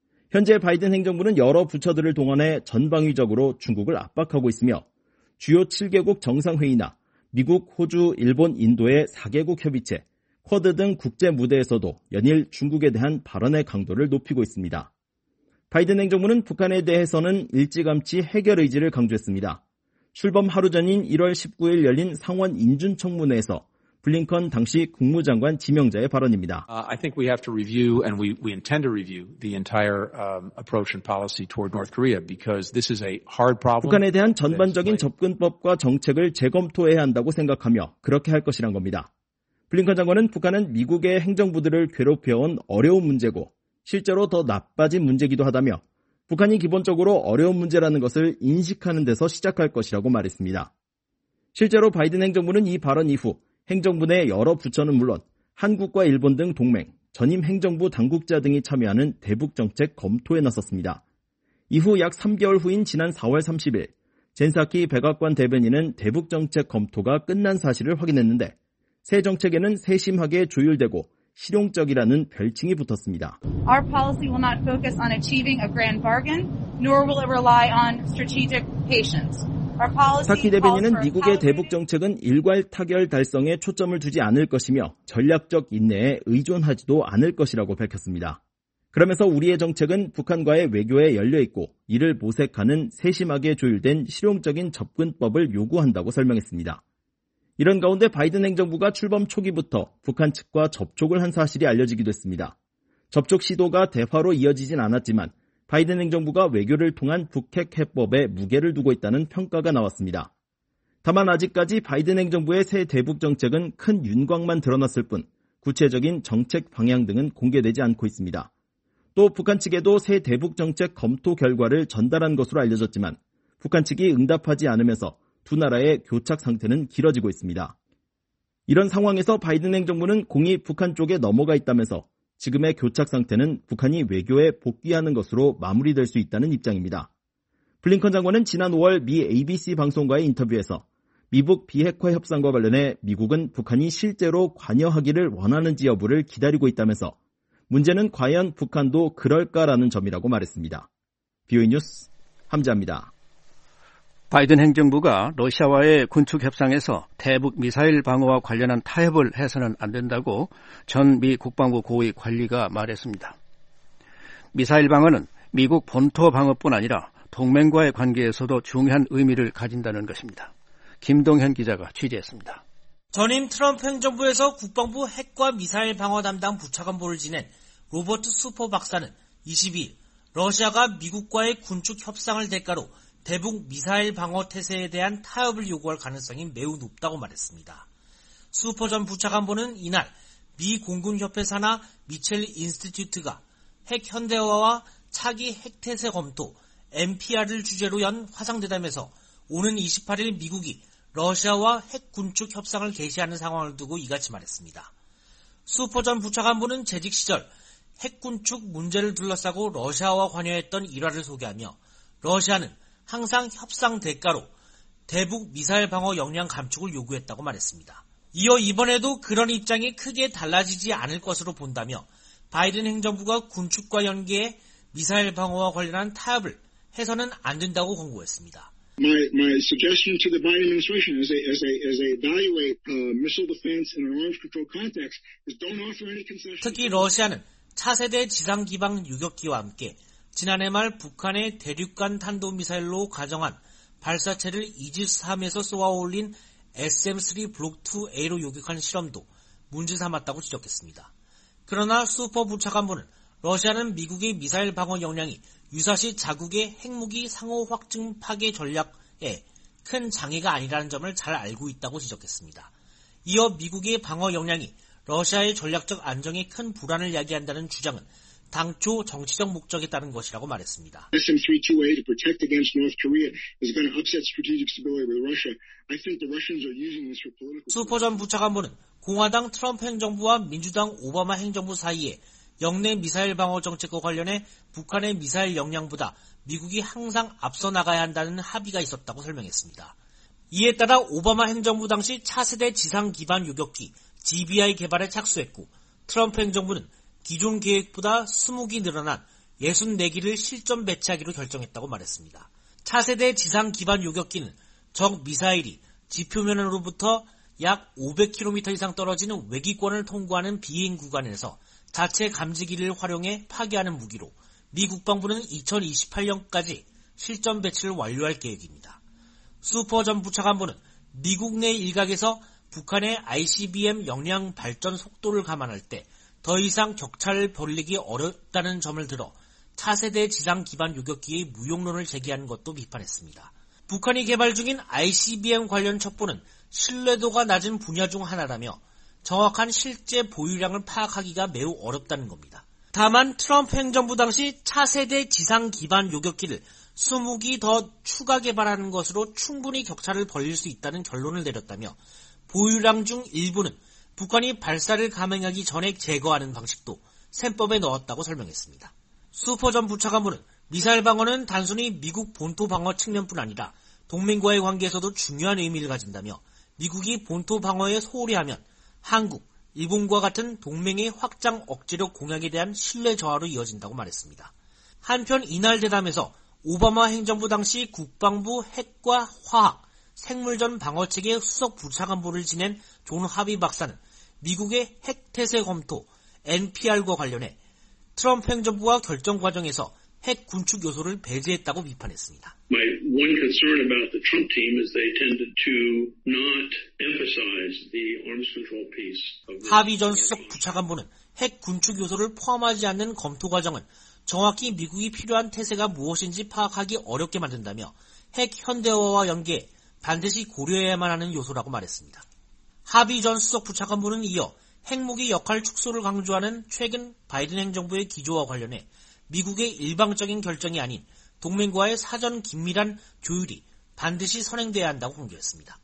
현재 바이든 행정부는 여러 부처들을 동원해 전방위적으로 중국을 압박하고 있으며 주요 칠 개국 정상회의나 미국, 호주, 일본, 인도의 사 개국 협의체, 쿼드 등 국제 무대에서도 연일 중국에 대한 발언의 강도를 높이고 있습니다. 바이든 행정부는 북한에 대해서는 일찌감치 해결 의지를 강조했습니다. 출범 하루 전인 일월 십구일 열린 상원 인준청문회에서 블링컨 당시 국무장관 지명자의 발언입니다. Uh, I think we have to review and we, we intend to review the entire um, approach and policy toward North Korea because this is a hard problem. 북한에 대한 전반적인 접근법과 정책을 재검토해야 한다고 생각하며 그렇게 할 것이란 겁니다. 블링컨 장관은 북한은 미국의 행정부들을 괴롭혀온 어려운 문제고 실제로 더 나빠진 문제이기도 하다며 북한이 기본적으로 어려운 문제라는 것을 인식하는 데서 시작할 것이라고 말했습니다. 실제로 바이든 행정부는 이 발언 이후 행정부 내 여러 부처는 물론 한국과 일본 등 동맹, 전임 행정부 당국자 등이 참여하는 대북정책 검토에 나섰습니다. 이후 약 삼 개월 후인 지난 사월 삼십일 젠사키 백악관 대변인은 대북정책 검토가 끝난 사실을 확인했는데 새 정책에는 세심하게 조율되고 실용적이라는 별칭이 붙었습니다. Our policy will not focus on achieving a grand bargain, nor will it rely on strategic patience. 사키 대변인은 미국의 대북 정책은 일괄 타결 달성에 초점을 두지 않을 것이며 전략적 인내에 의존하지도 않을 것이라고 밝혔습니다. 그러면서 우리의 정책은 북한과의 외교에 열려있고 이를 모색하는 세심하게 조율된 실용적인 접근법을 요구한다고 설명했습니다. 이런 가운데 바이든 행정부가 출범 초기부터 북한 측과 접촉을 한 사실이 알려지기도 했습니다. 접촉 시도가 대화로 이어지진 않았지만 바이든 행정부가 외교를 통한 북핵 해법에 무게를 두고 있다는 평가가 나왔습니다. 다만 아직까지 바이든 행정부의 새 대북 정책은 큰 윤곽만 드러났을 뿐 구체적인 정책 방향 등은 공개되지 않고 있습니다. 또 북한 측에도 새 대북 정책 검토 결과를 전달한 것으로 알려졌지만 북한 측이 응답하지 않으면서 두 나라의 교착 상태는 길어지고 있습니다. 이런 상황에서 바이든 행정부는 공이 북한 쪽에 넘어가 있다면서 지금의 교착 상태는 북한이 외교에 복귀하는 것으로 마무리될 수 있다는 입장입니다. 블링컨 장관은 지난 오월 미 에이비씨 방송과의 인터뷰에서 미북 비핵화 협상과 관련해 미국은 북한이 실제로 관여하기를 원하는지 여부를 기다리고 있다면서 문제는 과연 북한도 그럴까라는 점이라고 말했습니다. 비오이 뉴스 함자입니다. 바이든 행정부가 러시아와의 군축 협상에서 대북 미사일 방어와 관련한 타협을 해서는 안 된다고 전 미 국방부 고위 관리가 말했습니다. 미사일 방어는 미국 본토 방어뿐 아니라 동맹과의 관계에서도 중요한 의미를 가진다는 것입니다. 김동현 기자가 취재했습니다. 전임 트럼프 행정부에서 국방부 핵과 미사일 방어 담당 부차관보를 지낸 로버트 수퍼 박사는 이십이일 러시아가 미국과의 군축 협상을 대가로 대북 미사일 방어 태세에 대한 타협을 요구할 가능성이 매우 높다고 말했습니다. 수퍼 전 부차관보는 이날 미 공군협회 산하 미첼 인스티튜트가 핵 현대화와 차기 핵태세 검토 엠피알을 주제로 연 화상대담에서 오는 이십팔일 미국이 러시아와 핵 군축 협상을 개시하는 상황을 두고 이같이 말했습니다. 수퍼 전 부차관보는 재직 시절 핵 군축 문제를 둘러싸고 러시아와 관여했던 일화를 소개하며 러시아는 항상 협상 대가로 대북 미사일 방어 역량 감축을 요구했다고 말했습니다. 이어 이번에도 그런 입장이 크게 달라지지 않을 것으로 본다며 바이든 행정부가 군축과 연계해 미사일 방어와 관련한 타협을 해서는 안 된다고 권고했습니다. My, my suggestion to the Biden administration as they, as they, as they evaluate uh, missile defense in an arms control context is don't offer any concessions. 특히 러시아는 차세대 지상 기반 유격기와 함께 지난해 말 북한의 대륙간 탄도미사일로 가정한 발사체를 이지스함에서 쏘아 올린 에스엠 쓰리 블록 투 에이로 요격한 실험도 문제 삼았다고 지적했습니다. 그러나 수퍼 부차관보는 러시아는 미국의 미사일 방어 역량이 유사시 자국의 핵무기 상호 확증 파괴 전략에 큰 장애가 아니라는 점을 잘 알고 있다고 지적했습니다. 이어 미국의 방어 역량이 러시아의 전략적 안정에 큰 불안을 야기한다는 주장은 당초 정치적 목적에 따른 것이라고 말했습니다. 에스엠 쓰리 투 에이 to protect against North Korea is going to upset strategic stability with Russia. I think the Russians are using this for political. 수퍼 전 부차관보는 공화당 트럼프 행정부와 민주당 오바마 행정부 사이에 영내 미사일 방어 정책과 관련해 북한의 미사일 역량보다 미국이 항상 앞서 나가야 한다는 합의가 있었다고 설명했습니다. 이에 따라 오바마 행정부 당시 차세대 지상 기반 요격기 지비아이 개발에 착수했고 트럼프 행정부는 기존 계획보다 이십 기 늘어난 육십사 기를 실전 배치하기로 결정했다고 말했습니다. 차세대 지상 기반 요격기는 적 미사일이 지표면으로부터 약 오백 킬로미터 이상 떨어지는 외기권을 통과하는 비행 구간에서 자체 감지기를 활용해 파괴하는 무기로 미 국방부는 이천이십팔 년까지 실전 배치를 완료할 계획입니다. 수퍼 전 부차관보는 미국 내 일각에서 북한의 아이씨비엠 역량 발전 속도를 감안할 때 더 이상 격차를 벌리기 어렵다는 점을 들어 차세대 지상 기반 요격기의 무용론을 제기하는 것도 비판했습니다. 북한이 개발 중인 아이씨비엠 관련 첩보는 신뢰도가 낮은 분야 중 하나라며 정확한 실제 보유량을 파악하기가 매우 어렵다는 겁니다. 다만 트럼프 행정부 당시 차세대 지상 기반 요격기를 이십 기 더 추가 개발하는 것으로 충분히 격차를 벌릴 수 있다는 결론을 내렸다며 보유량 중 일부는 북한이 발사를 감행하기 전에 제거하는 방식도 셈법에 넣었다고 설명했습니다. 수퍼 전 부차관보는 미사일 방어는 단순히 미국 본토 방어 측면뿐 아니라 동맹과의 관계에서도 중요한 의미를 가진다며 미국이 본토 방어에 소홀히 하면 한국, 일본과 같은 동맹의 확장 억제력 공약에 대한 신뢰 저하로 이어진다고 말했습니다. 한편 이날 대담에서 오바마 행정부 당시 국방부 핵과 화학, 생물전 방어체계 수석 부차관보를 지낸 존 하비 박사는 미국의 핵 태세 검토 엔피알과 관련해 트럼프 행정부와 결정 과정에서 핵 군축 요소를 배제했다고 비판했습니다. My one concern about the Trump team is they tended to not emphasize the arms control piece of this. 하비 전 수석 부차관보는 핵 군축 요소를 포함하지 않는 검토 과정은 정확히 미국이 필요한 태세가 무엇인지 파악하기 어렵게 만든다며 핵 현대화와 연계 반드시 고려해야만 하는 요소라고 말했습니다. 하비 전 수석 부차관보는 이어 핵무기 역할 축소를 강조하는 최근 바이든 행정부의 기조와 관련해 미국의 일방적인 결정이 아닌 동맹과의 사전 긴밀한 조율이 반드시 선행돼야 한다고 공개했습니다.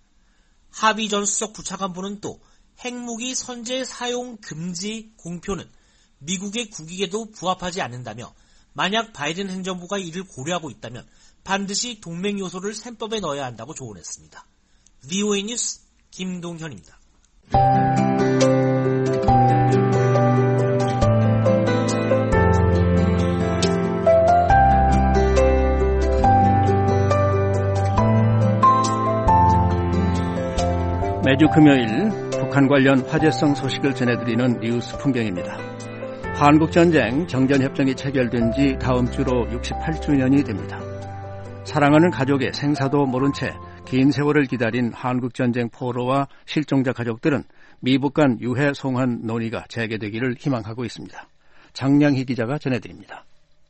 하비 전 수석 부차관보는 또 핵무기 선제 사용 금지 공표는 미국의 국익에도 부합하지 않는다며 만약 바이든 행정부가 이를 고려하고 있다면 반드시 동맹 요소를 셈법에 넣어야 한다고 조언했습니다. 브이오에이 뉴스 김동현입니다. 매주 금요일 북한 관련 화제성 소식을 전해드리는 뉴스 풍경입니다. 한국전쟁 정전협정이 체결된 지 다음 주로 육십팔 주년이 됩니다. 사랑하는 가족의 생사도 모른 채 긴 세월을 기다린 한국전쟁 포로와 실종자 가족들은 미북 간 유해 송환 논의가 재개되기를 희망하고 있습니다. 장량희 기자가 전해드립니다.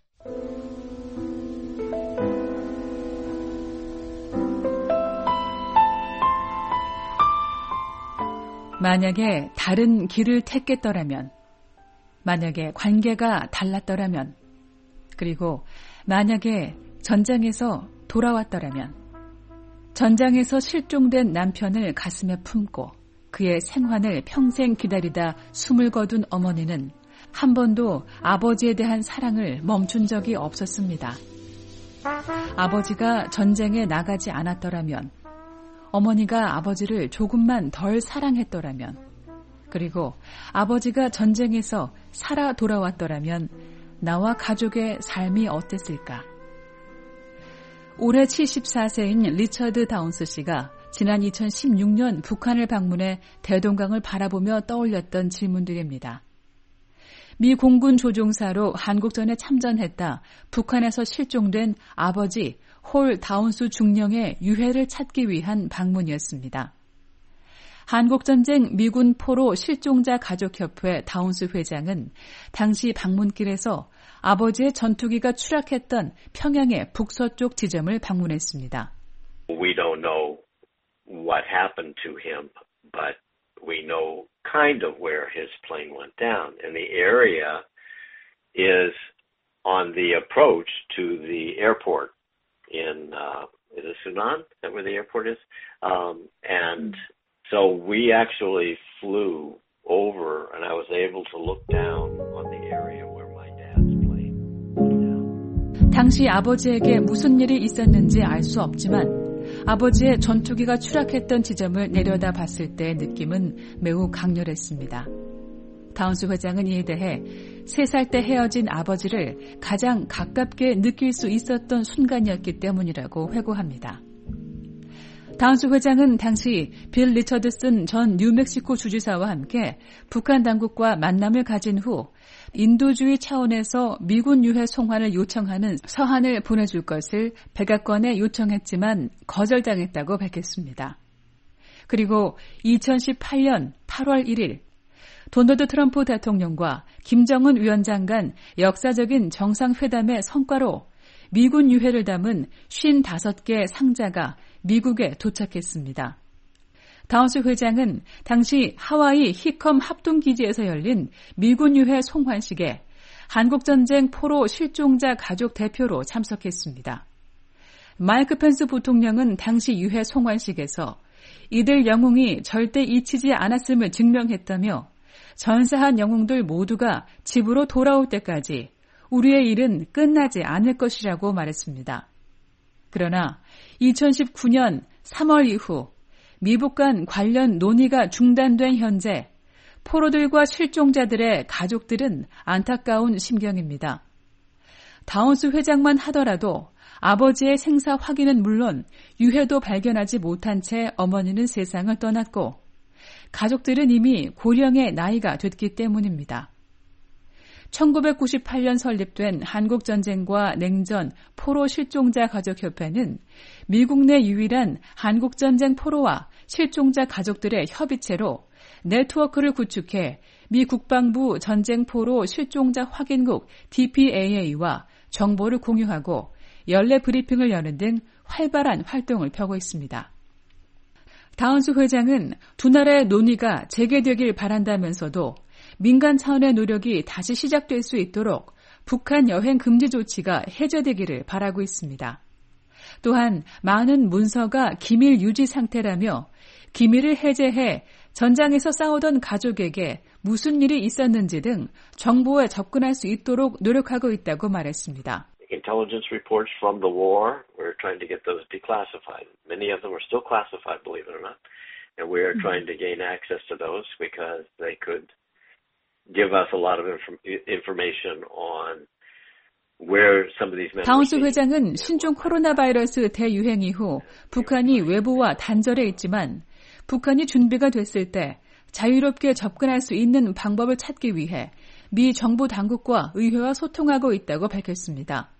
만약에 다른 길을 택했더라면, 만약에 관계가 달랐더라면, 그리고 만약에 전장에서 돌아왔더라면, 전장에서 실종된 남편을 가슴에 품고 그의 생환을 평생 기다리다 숨을 거둔 어머니는 한 번도 아버지에 대한 사랑을 멈춘 적이 없었습니다. 아버지가 전쟁에 나가지 않았더라면, 어머니가 아버지를 조금만 덜 사랑했더라면, 그리고 아버지가 전쟁에서 살아 돌아왔더라면 나와 가족의 삶이 어땠을까? 올해 칠십사 세인 리처드 다운스 씨가 지난 이천십육 년 북한을 방문해 대동강을 바라보며 떠올렸던 질문들입니다. 미 공군 조종사로 한국전에 참전했다 북한에서 실종된 아버지 홀 다운스 중령의 유해를 찾기 위한 방문이었습니다. 한국전쟁 미군 포로 실종자 가족협회 다운스 회장은 당시 방문길에서 아버지의 전투기가 추락했던 평양의 북서쪽 지점을 방문했습니다. We don't know what happened to him, but we know kind of where his plane went down. And the area is on the approach to the airport in, uh, is it Sunan? Is that where the airport is? Um, and so we actually flew over and I was able to look down on the area where my dad's plane went down. 당시 아버지에게 무슨 일이 있었는지 알 수 없지만 아버지의 전투기가 추락했던 지점을 내려다 봤을 때의 느낌은 매우 강렬했습니다. 다운스 회장은 이에 대해 세 살 때 헤어진 아버지를 가장 가깝게 느낄 수 있었던 순간이었기 때문이라고 회고합니다. 다운스 회장은 당시 빌 리처드슨 전 뉴멕시코 주지사와 함께 북한 당국과 만남을 가진 후 인도주의 차원에서 미군 유해 송환을 요청하는 서한을 보내줄 것을 백악관에 요청했지만 거절당했다고 밝혔습니다. 그리고 이천십팔 년 팔월 일일 도널드 트럼프 대통령과 김정은 위원장 간 역사적인 정상회담의 성과로 미군 유해를 담은 오십오 개 상자가 미국에 도착했습니다. 다운스 회장은 당시 하와이 히컴 합동기지에서 열린 미군 유해 송환식에 한국전쟁 포로 실종자 가족 대표로 참석했습니다. 마이크 펜스 부통령은 당시 유해 송환식에서 이들 영웅이 절대 잊히지 않았음을 증명했다며 전사한 영웅들 모두가 집으로 돌아올 때까지 우리의 일은 끝나지 않을 것이라고 말했습니다. 그러나 이천십구 년 삼월 이후 미북 간 관련 논의가 중단된 현재 포로들과 실종자들의 가족들은 안타까운 심경입니다. 다운스 회장만 하더라도 아버지의 생사 확인은 물론 유해도 발견하지 못한 채 어머니는 세상을 떠났고 가족들은 이미 고령의 나이가 됐기 때문입니다. 천구백구십팔 년 설립된 한국전쟁과 냉전 포로 실종자 가족협회는 미국 내 유일한 한국전쟁 포로와 실종자 가족들의 협의체로 네트워크를 구축해 미 국방부 전쟁 포로 실종자 확인국 디피에이에이와 정보를 공유하고 연례 브리핑을 여는 등 활발한 활동을 펴고 있습니다. 다운스 회장은 두 나라의 논의가 재개되길 바란다면서도 민간 차원의 노력이 다시 시작될 수 있도록 북한 여행 금지 조치가 해제되기를 바라고 있습니다. 또한 많은 문서가 기밀 유지 상태라며 기밀을 해제해 전장에서 싸우던 가족에게 무슨 일이 있었는지 등 정보에 접근할 수 있도록 노력하고 있다고 말했습니다. Intelligence reports from the war, we're trying to get those declassified. Many of them are still classified, believe it or not. And we are trying to gain access to those because they could give us a lot of inform- information on where some of these men. 다운스 회장은 신종 코로나 바이러스 대유행 이후 북한이 외부와 단절해 있지만 북한이 준비가 됐을 때 자유롭게 접근할 수 있는 방법을 찾기 위해 미 정부 당국과 의회와 소통하고 있다고 밝혔습니다.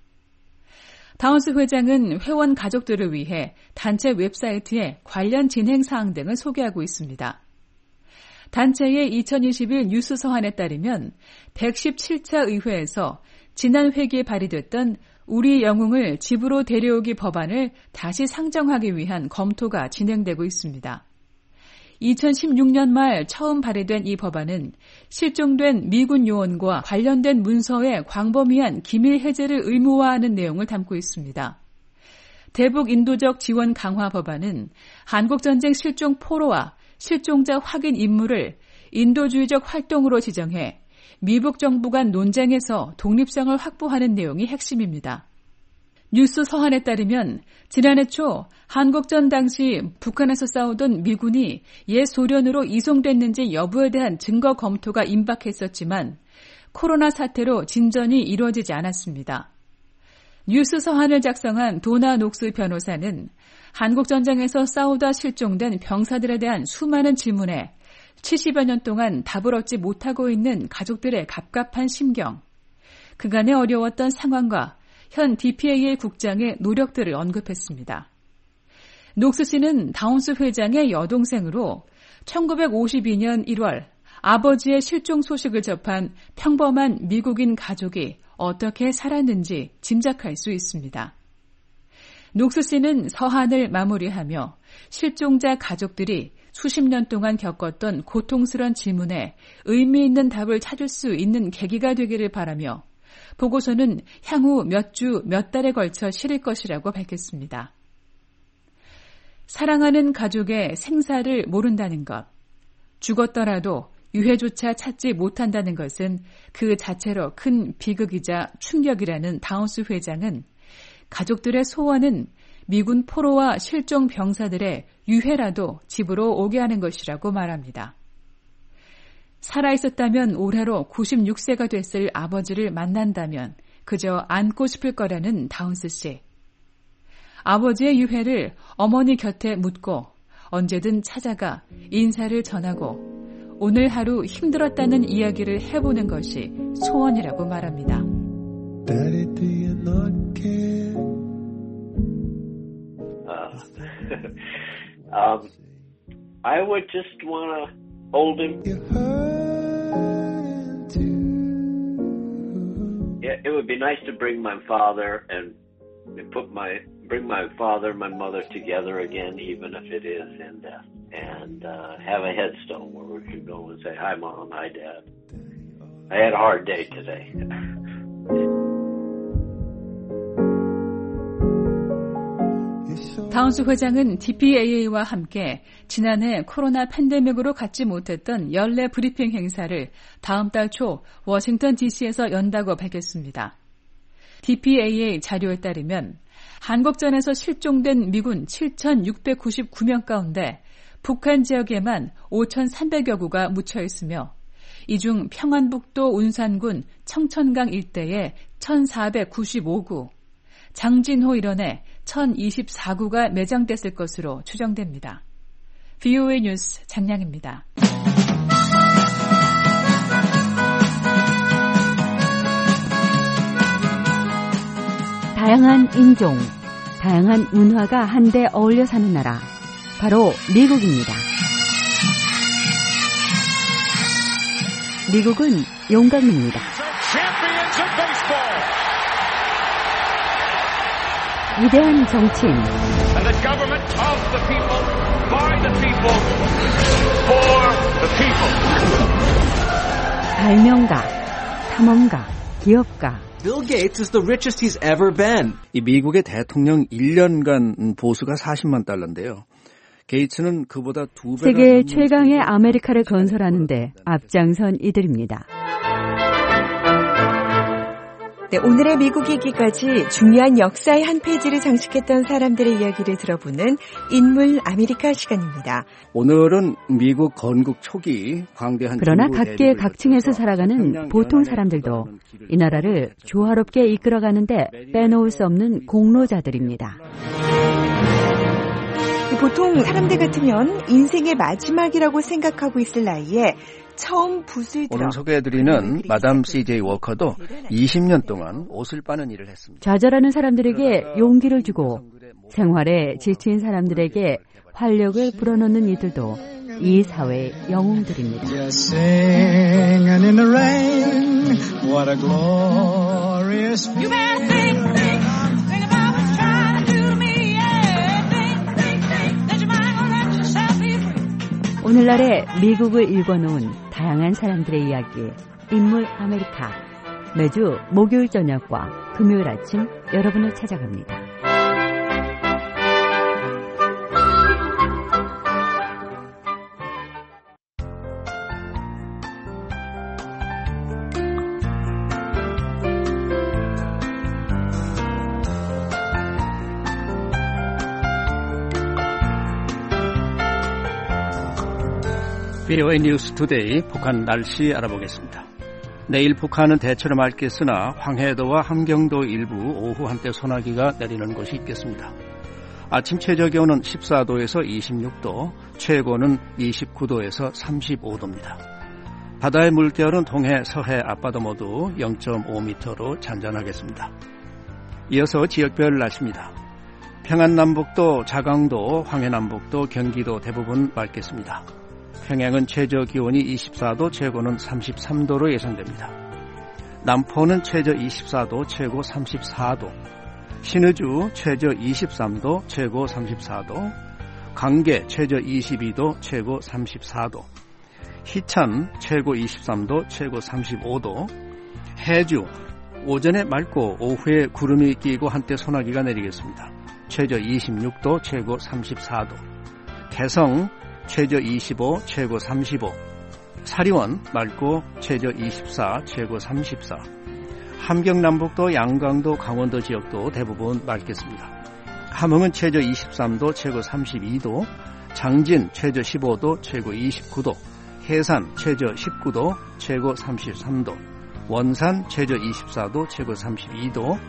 다운스 회장은 회원 가족들을 위해 단체 웹사이트에 관련 진행 사항 등을 소개하고 있습니다. 단체의 이천이십일 뉴스 서한에 따르면 백십칠 차 의회에서 지난 회기에 발의됐던 우리 영웅을 집으로 데려오기 법안을 다시 상정하기 위한 검토가 진행되고 있습니다. 이천십육 년 말 처음 발의된 이 법안은 실종된 미군 요원과 관련된 문서의 광범위한 기밀 해제를 의무화하는 내용을 담고 있습니다. 대북 인도적 지원 강화 법안은 한국전쟁 실종 포로와 실종자 확인 임무를 인도주의적 활동으로 지정해 미북 정부 간 논쟁에서 독립성을 확보하는 내용이 핵심입니다. 뉴스 서한에 따르면 지난해 초 한국전 당시 북한에서 싸우던 미군이 옛 소련으로 이송됐는지 여부에 대한 증거 검토가 임박했었지만 코로나 사태로 진전이 이루어지지 않았습니다. 뉴스 서한을 작성한 도나 녹스 변호사는 한국전쟁에서 싸우다 실종된 병사들에 대한 수많은 질문에 칠십여 년 동안 답을 얻지 못하고 있는 가족들의 갑갑한 심경, 그간의 어려웠던 상황과 현 디피에이에이 국장의 노력들을 언급했습니다. 녹스 씨는 다운스 회장의 여동생으로 천구백오십이 년 일월 아버지의 실종 소식을 접한 평범한 미국인 가족이 어떻게 살았는지 짐작할 수 있습니다. 녹스 씨는 서한을 마무리하며 실종자 가족들이 수십 년 동안 겪었던 고통스러운 질문에 의미 있는 답을 찾을 수 있는 계기가 되기를 바라며 보고서는 향후 몇 주, 몇 달에 걸쳐 실을 것이라고 밝혔습니다. 사랑하는 가족의 생사를 모른다는 것, 죽었더라도 유해조차 찾지 못한다는 것은 그 자체로 큰 비극이자 충격이라는 다운스 회장은 가족들의 소원은 미군 포로와 실종 병사들의 유해라도 집으로 오게 하는 것이라고 말합니다. 살아있었다면 올해로 구십육 세가 됐을 아버지를 만난다면 그저 안고 싶을 거라는 다운스 씨. 아버지의 유해를 어머니 곁에 묻고 언제든 찾아가 인사를 전하고 오늘 하루 힘들었다는 이야기를 해보는 것이 소원이라고 말합니다. Daddy, do you not care? Uh, um, I would just want to hold him. Yeah, it would be nice to bring my father and put my bring my father and my mother together again, even if it is in death, and uh, have a headstone where we can go and say, "Hi, Mom. Hi, Dad. I had a hard day today." 다운스 회장은 디피에이에이와 함께 지난해 코로나 팬데믹으로 갖지 못했던 연례 브리핑 행사를 다음 달 초 워싱턴 디씨에서 연다고 밝혔습니다. 디피에이에이 자료에 따르면 한국전에서 실종된 미군 칠천육백구십구 명 가운데 북한 지역에만 오천삼백여 구가 묻혀 있으며 이 중 평안북도 운산군 청천강 일대에 천사백구십오 구, 장진호 일원에 천이십사 구가 매장됐을 것으로 추정됩니다. 브이오에이 뉴스 장량입니다. 다양한 인종, 다양한 문화가 한데 어울려 사는 나라, 바로 미국입니다. 미국은 용광로입니다. 위대한 정치인, 발명가, 탐험가, 기업가. Bill Gates is the richest he's ever been. 이 미국의 대통령 일 년간 보수가 사십만 달러인데요. 게이츠는 그보다 두 배. 세계 최강의 아메리카를 건설하는데 앞장선 이들입니다. 네, 오늘의 미국 얘기까지 중요한 역사의 한 페이지를 장식했던 사람들의 이야기를 들어보는 인물 아메리카 시간입니다. 오늘은 미국 건국 초기 광대한 그러나 각계 각층에서 살아가는 보통 사람들도 이 나라를 조화롭게 이끌어가는데 빼놓을 수 없는 공로자들입니다. 보통 사람들 같으면 인생의 마지막이라고 생각하고 있을 나이에 처음 붓을 들어 오늘 소개해드리는 마담 씨제이 워커도 이십 년 동안 옷을 빠는 일을 했습니다. 좌절하는 사람들에게 용기를 주고 생활에 지친 사람들에게 활력을 불어넣는 이들도 이 사회의 영웅들입니다. 오늘날의 미국을 읽어놓은 다양한 사람들의 이야기, 인물 아메리카. 매주 목요일 저녁과 금요일 아침 여러분을 찾아갑니다. 비오에이 뉴스 투데이 북한 날씨 알아보겠습니다. 내일 북한은 대체로 맑겠으나 황해도와 함경도 일부 오후 한때 소나기가 내리는 곳이 있겠습니다. 아침 최저 기온은 십사 도에서 이십육 도, 최고는 이십구 도에서 삼십오 도입니다. 바다의 물결은 동해, 서해, 앞바다 모두 영 점 오 미터로 잔잔하겠습니다. 이어서 지역별 날씨입니다. 평안남북도, 자강도, 황해남북도, 경기도 대부분 맑겠습니다. 평양은 최저 기온이 이십사 도, 최고는 삼십삼 도로 예상됩니다. 남포는 최저 이십사 도, 최고 삼십사 도, 신의주 최저 이십삼 도, 최고 삼십사 도, 강계 최저 이십이 도, 최고 삼십사 도, 희천 최고 이십삼 도, 최고 삼십오 도, 해주 오전에 맑고 오후에 구름이 끼고 한때 소나기가 내리겠습니다. 최저 이십육 도, 최고 삼십사 도, 개성 최저 이십오, 최고 삼십오, 사리원 맑고 최저 이십사, 최고 삼십사, 함경남북도, 양강도, 강원도 지역도 대부분 맑겠습니다. 함흥은 최저 이십삼 도, 최고 삼십이 도, 장진 최저 십오 도, 최고 이십구 도, 해산 최저 십구 도, 최고 삼십삼 도, 원산 최저 이십사 도, 최고 삼십이 도,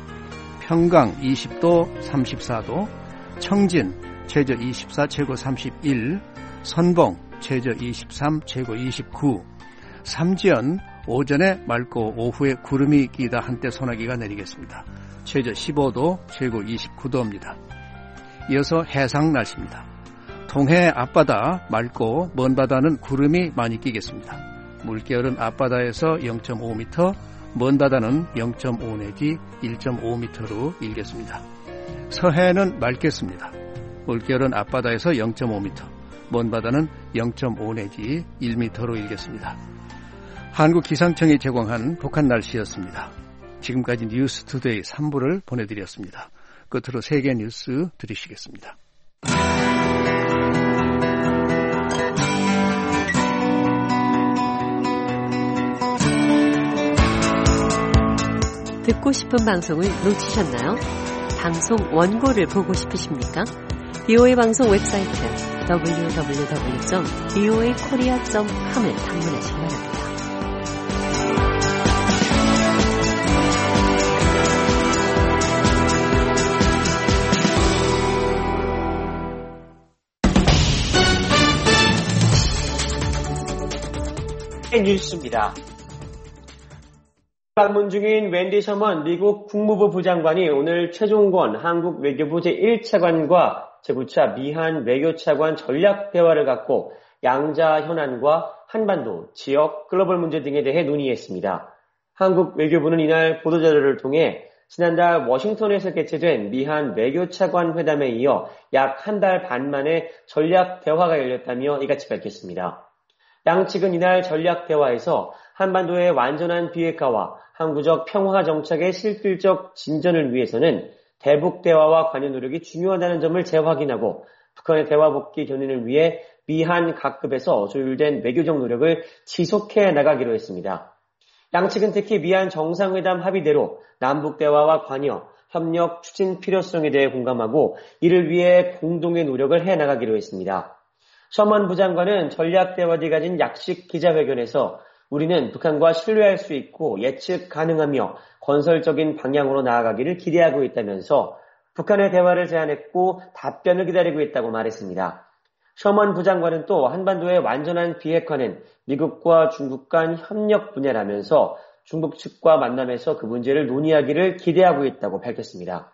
평강 이십 도, 삼십사 도, 청진 최저 이십사, 최고 삼십일, 선봉 최저 이십삼, 최고 이십구, 삼지연 오전에 맑고 오후에 구름이 끼다 한때 소나기가 내리겠습니다. 최저 십오 도, 최고 이십구 도입니다. 이어서 해상 날씨입니다. 동해 앞바다 맑고 먼 바다는 구름이 많이 끼겠습니다. 물결은 앞바다에서 영 점 오 미터, 먼 바다는 영 점 오 내지 일 점 오 미터로 일겠습니다. 서해는 맑겠습니다. 물결은 앞바다에서 영 점 오 미터, 먼 바다는 영 점 오 내지 일 미터로 일겠습니다. 한국기상청이 제공한 북한 날씨였습니다. 지금까지 뉴스투데이 삼 부를 보내드렸습니다. 끝으로 세계 뉴스 들으시겠습니다. 듣고 싶은 방송을 놓치셨나요? 방송 원고를 보고 싶으십니까? 비오에이 방송 웹사이트 더블유 더블유 더블유 점 비오에이 코리아 점 컴을 방문하시기 바랍니다. 뉴스입니다. 방문 중인 웬디 셔먼 미국 국무부 부장관이 오늘 최종권 한국 외교부 제일 차관과 제구 차 미한 외교차관 전략 대화를 갖고 양자 현안과 한반도, 지역, 글로벌 문제 등에 대해 논의했습니다. 한국 외교부는 이날 보도자료를 통해 지난달 워싱턴에서 개최된 미한 외교차관 회담에 이어 약 한 달 반 만에 전략 대화가 열렸다며 이같이 밝혔습니다. 양측은 이날 전략 대화에서 한반도의 완전한 비핵화와 항구적 평화 정착의 실질적 진전을 위해서는 대북 대화와 관여 노력이 중요하다는 점을 재확인하고 북한의 대화 복귀 견인을 위해 미한 각급에서 조율된 외교적 노력을 지속해 나가기로 했습니다. 양측은 특히 미한 정상회담 합의대로 남북 대화와 관여, 협력 추진 필요성에 대해 공감하고 이를 위해 공동의 노력을 해 나가기로 했습니다. 셔먼 부장관은 전략 대화 뒤 가진 약식 기자회견에서 우리는 북한과 신뢰할 수 있고 예측 가능하며 건설적인 방향으로 나아가기를 기대하고 있다면서 북한의 대화를 제안했고 답변을 기다리고 있다고 말했습니다. 셔먼 부장관은 또 한반도의 완전한 비핵화는 미국과 중국 간 협력 분야라면서 중국 측과 만남에서 그 문제를 논의하기를 기대하고 있다고 밝혔습니다.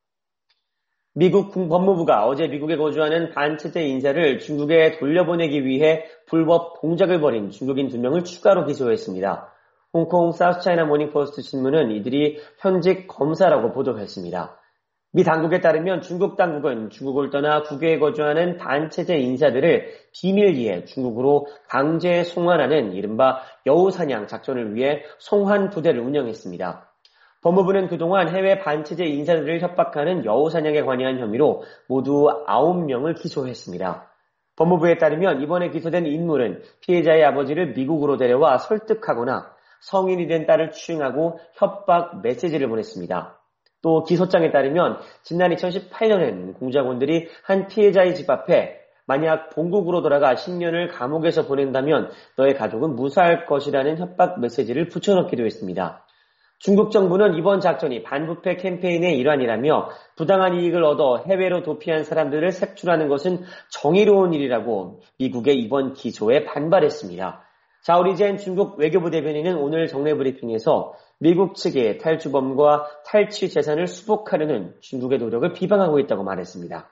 미국 법무부가 어제 미국에 거주하는 반체제 인사를 중국에 돌려보내기 위해 불법 공작을 벌인 중국인 두 명을 추가로 기소했습니다. 홍콩 사우스차이나 모닝포스트 신문은 이들이 현직 검사라고 보도했습니다. 미 당국에 따르면 중국 당국은 중국을 떠나 국외에 거주하는 반체제 인사들을 비밀리에 중국으로 강제 송환하는 이른바 여우사냥 작전을 위해 송환 부대를 운영했습니다. 법무부는 그동안 해외 반체제 인사들을 협박하는 여우사냥에 관여한 혐의로 모두 아홉 명을 기소했습니다. 법무부에 따르면 이번에 기소된 인물은 피해자의 아버지를 미국으로 데려와 설득하거나 성인이 된 딸을 추행하고 협박 메시지를 보냈습니다. 또 기소장에 따르면 지난 이천십팔 년엔 공작원들이 한 피해자의 집 앞에 만약 본국으로 돌아가 십 년을 감옥에서 보낸다면 너의 가족은 무사할 것이라는 협박 메시지를 붙여넣기도 했습니다. 중국 정부는 이번 작전이 반부패 캠페인의 일환이라며 부당한 이익을 얻어 해외로 도피한 사람들을 색출하는 것은 정의로운 일이라고 미국의 이번 기소에 반발했습니다. 자오리젠 중국 외교부 대변인은 오늘 정례 브리핑에서 미국 측의 탈주범과 탈취 재산을 수복하려는 중국의 노력을 비방하고 있다고 말했습니다.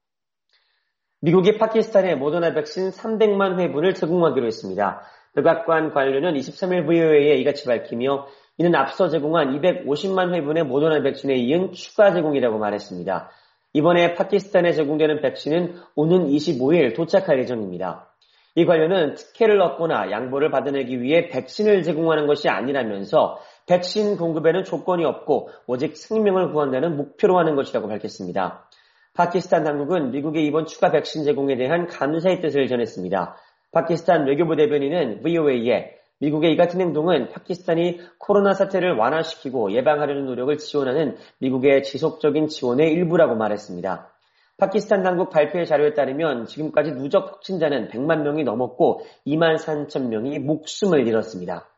미국이 파키스탄에 모더나 백신 삼백만 회분을 제공하기로 했습니다. 백악관 관료는 이십삼 일 브이오에이에 이같이 밝히며 이는 앞서 제공한 이백오십만 회분의 모더나 백신에 이은 추가 제공이라고 말했습니다. 이번에 파키스탄에 제공되는 백신은 오는 이십오 일 도착할 예정입니다. 이 관료는 특혜를 얻거나 양보를 받아내기 위해 백신을 제공하는 것이 아니라면서 백신 공급에는 조건이 없고 오직 생명을 구한다는 목표로 하는 것이라고 밝혔습니다. 파키스탄 당국은 미국의 이번 추가 백신 제공에 대한 감사의 뜻을 전했습니다. 파키스탄 외교부 대변인은 브이오에이에 미국의 이 같은 행동은 파키스탄이 코로나 사태를 완화시키고 예방하려는 노력을 지원하는 미국의 지속적인 지원의 일부라고 말했습니다. 파키스탄 당국 발표의 자료에 따르면 지금까지 누적 확진자는 백만 명이 넘었고 이만 삼천 명이 목숨을 잃었습니다.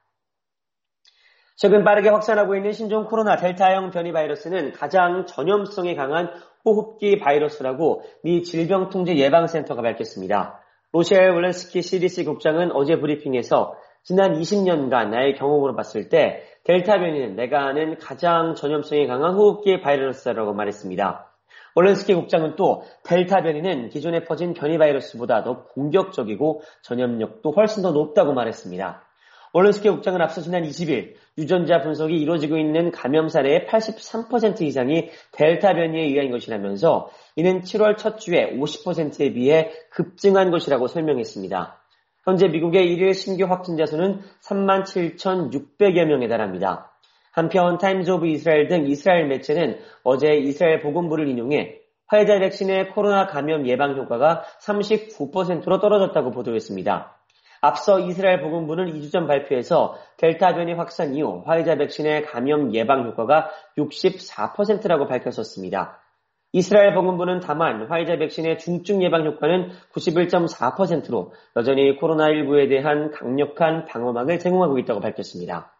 최근 빠르게 확산하고 있는 신종 코로나 델타형 변이 바이러스는 가장 전염성이 강한 호흡기 바이러스라고 미 질병통제예방센터가 밝혔습니다. 로셸 월렌스키 씨디씨 국장은 어제 브리핑에서 지난 이십 년간 나의 경험으로 봤을 때 델타 변이는 내가 아는 가장 전염성이 강한 호흡기 바이러스라고 말했습니다. 월렌스키 국장은 또 델타 변이는 기존에 퍼진 변이 바이러스보다 더 공격적이고 전염력도 훨씬 더 높다고 말했습니다. 월렌스키 국장은 앞서 지난 이십 일 유전자 분석이 이루어지고 있는 감염 사례의 팔십삼 퍼센트 이상이 델타 변이에 의한 것이라면서 이는 칠월 첫 주에 오십 퍼센트에 비해 급증한 것이라고 설명했습니다. 현재 미국의 일일 신규 확진자 수는 삼만 칠천육백여 명에 달합니다. 한편 타임즈 오브 이스라엘 등 이스라엘 매체는 어제 이스라엘 보건부를 인용해 화이자 백신의 코로나 감염 예방 효과가 삼십구 퍼센트로 떨어졌다고 보도했습니다. 앞서 이스라엘 보건부는 이 주 전 발표에서 델타 변이 확산 이후 화이자 백신의 감염 예방 효과가 육십사 퍼센트라고 밝혔었습니다. 이스라엘 보건부는 다만 화이자 백신의 중증 예방 효과는 구십일 점 사 퍼센트로 여전히 코로나십구에 대한 강력한 방어막을 제공하고 있다고 밝혔습니다.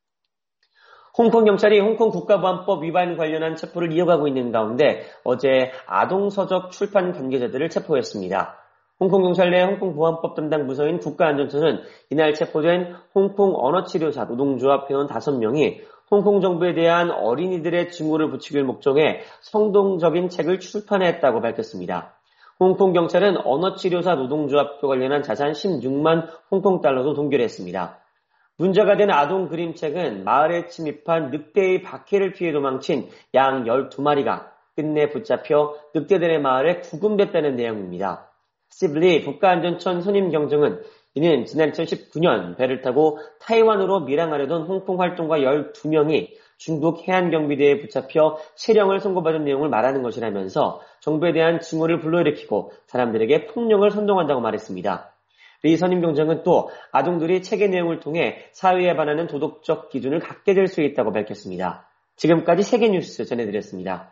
홍콩 경찰이 홍콩 국가보안법 위반 관련한 체포를 이어가고 있는 가운데 어제 아동서적 출판 관계자들을 체포했습니다. 홍콩 경찰 내 홍콩 보안법 담당 부서인 국가안전처는 이날 체포된 홍콩 언어치료사 노동조합 회원 다섯 명이 홍콩 정부에 대한 어린이들의 증오를 부추길 목적에 성동적인 책을 출판했다고 밝혔습니다. 홍콩 경찰은 언어치료사 노동조합과 관련한 자산 십육만 홍콩 달러도 동결했습니다. 문제가 된 아동 그림책은 마을에 침입한 늑대의 박해를 피해 도망친 양 열두 마리가 끝내 붙잡혀 늑대들의 마을에 구금됐다는 내용입니다. 시블리 국가안전청 선임 경정은 이는 지난 이천십구 년 배를 타고 타이완으로 밀항하려던 홍콩 활동가 열두 명이 중국 해안경비대에 붙잡혀 체령을 선고받은 내용을 말하는 것이라면서 정부에 대한 증오를 불러일으키고 사람들에게 폭력을 선동한다고 말했습니다. 리 선임 경정은 또 아동들이 책의 내용을 통해 사회에 반하는 도덕적 기준을 갖게 될 수 있다고 밝혔습니다. 지금까지 세계뉴스 전해드렸습니다.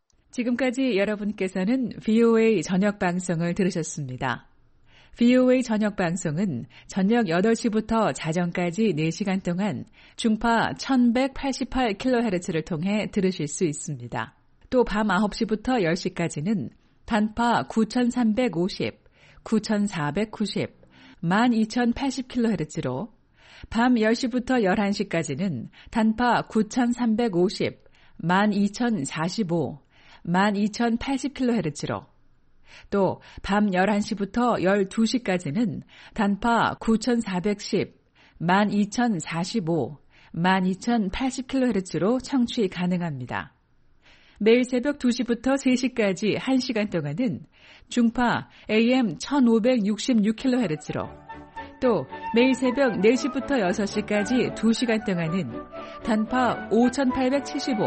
지금까지 여러분께서는 브이오에이 저녁 방송을 들으셨습니다. 브이오에이 저녁 방송은 저녁 여덟 시부터 자정까지 네 시간 동안 중파 천백팔십팔 킬로헤르츠를 통해 들으실 수 있습니다. 또 밤 아홉 시부터 열 시까지는 단파 구천삼백오십, 구천사백구십, 만 이천팔십 킬로헤르츠로 밤 열 시부터 열한 시까지는 단파 구천삼백오십, 만 이천사십오, 만 이천팔십 킬로헤르츠로 또 밤 열한 시부터 열두 시까지는 단파 구천사백십, 만 이천사십오, 만 이천팔십 킬로헤르츠로 청취 가능합니다. 매일 새벽 두 시부터 세 시까지 한 시간 동안은 중파 에이엠 천오백육십육 킬로헤르츠로 또 매일 새벽 네 시부터 여섯 시까지 두 시간 동안은 단파 오천팔백칠십오,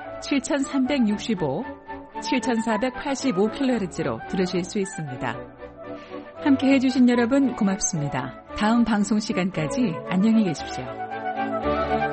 칠천삼백육십오, 칠천사백팔십오 킬로헤르츠로 들으실 수 있습니다. 함께 해주신 여러분 고맙습니다. 다음 방송 시간까지 안녕히 계십시오.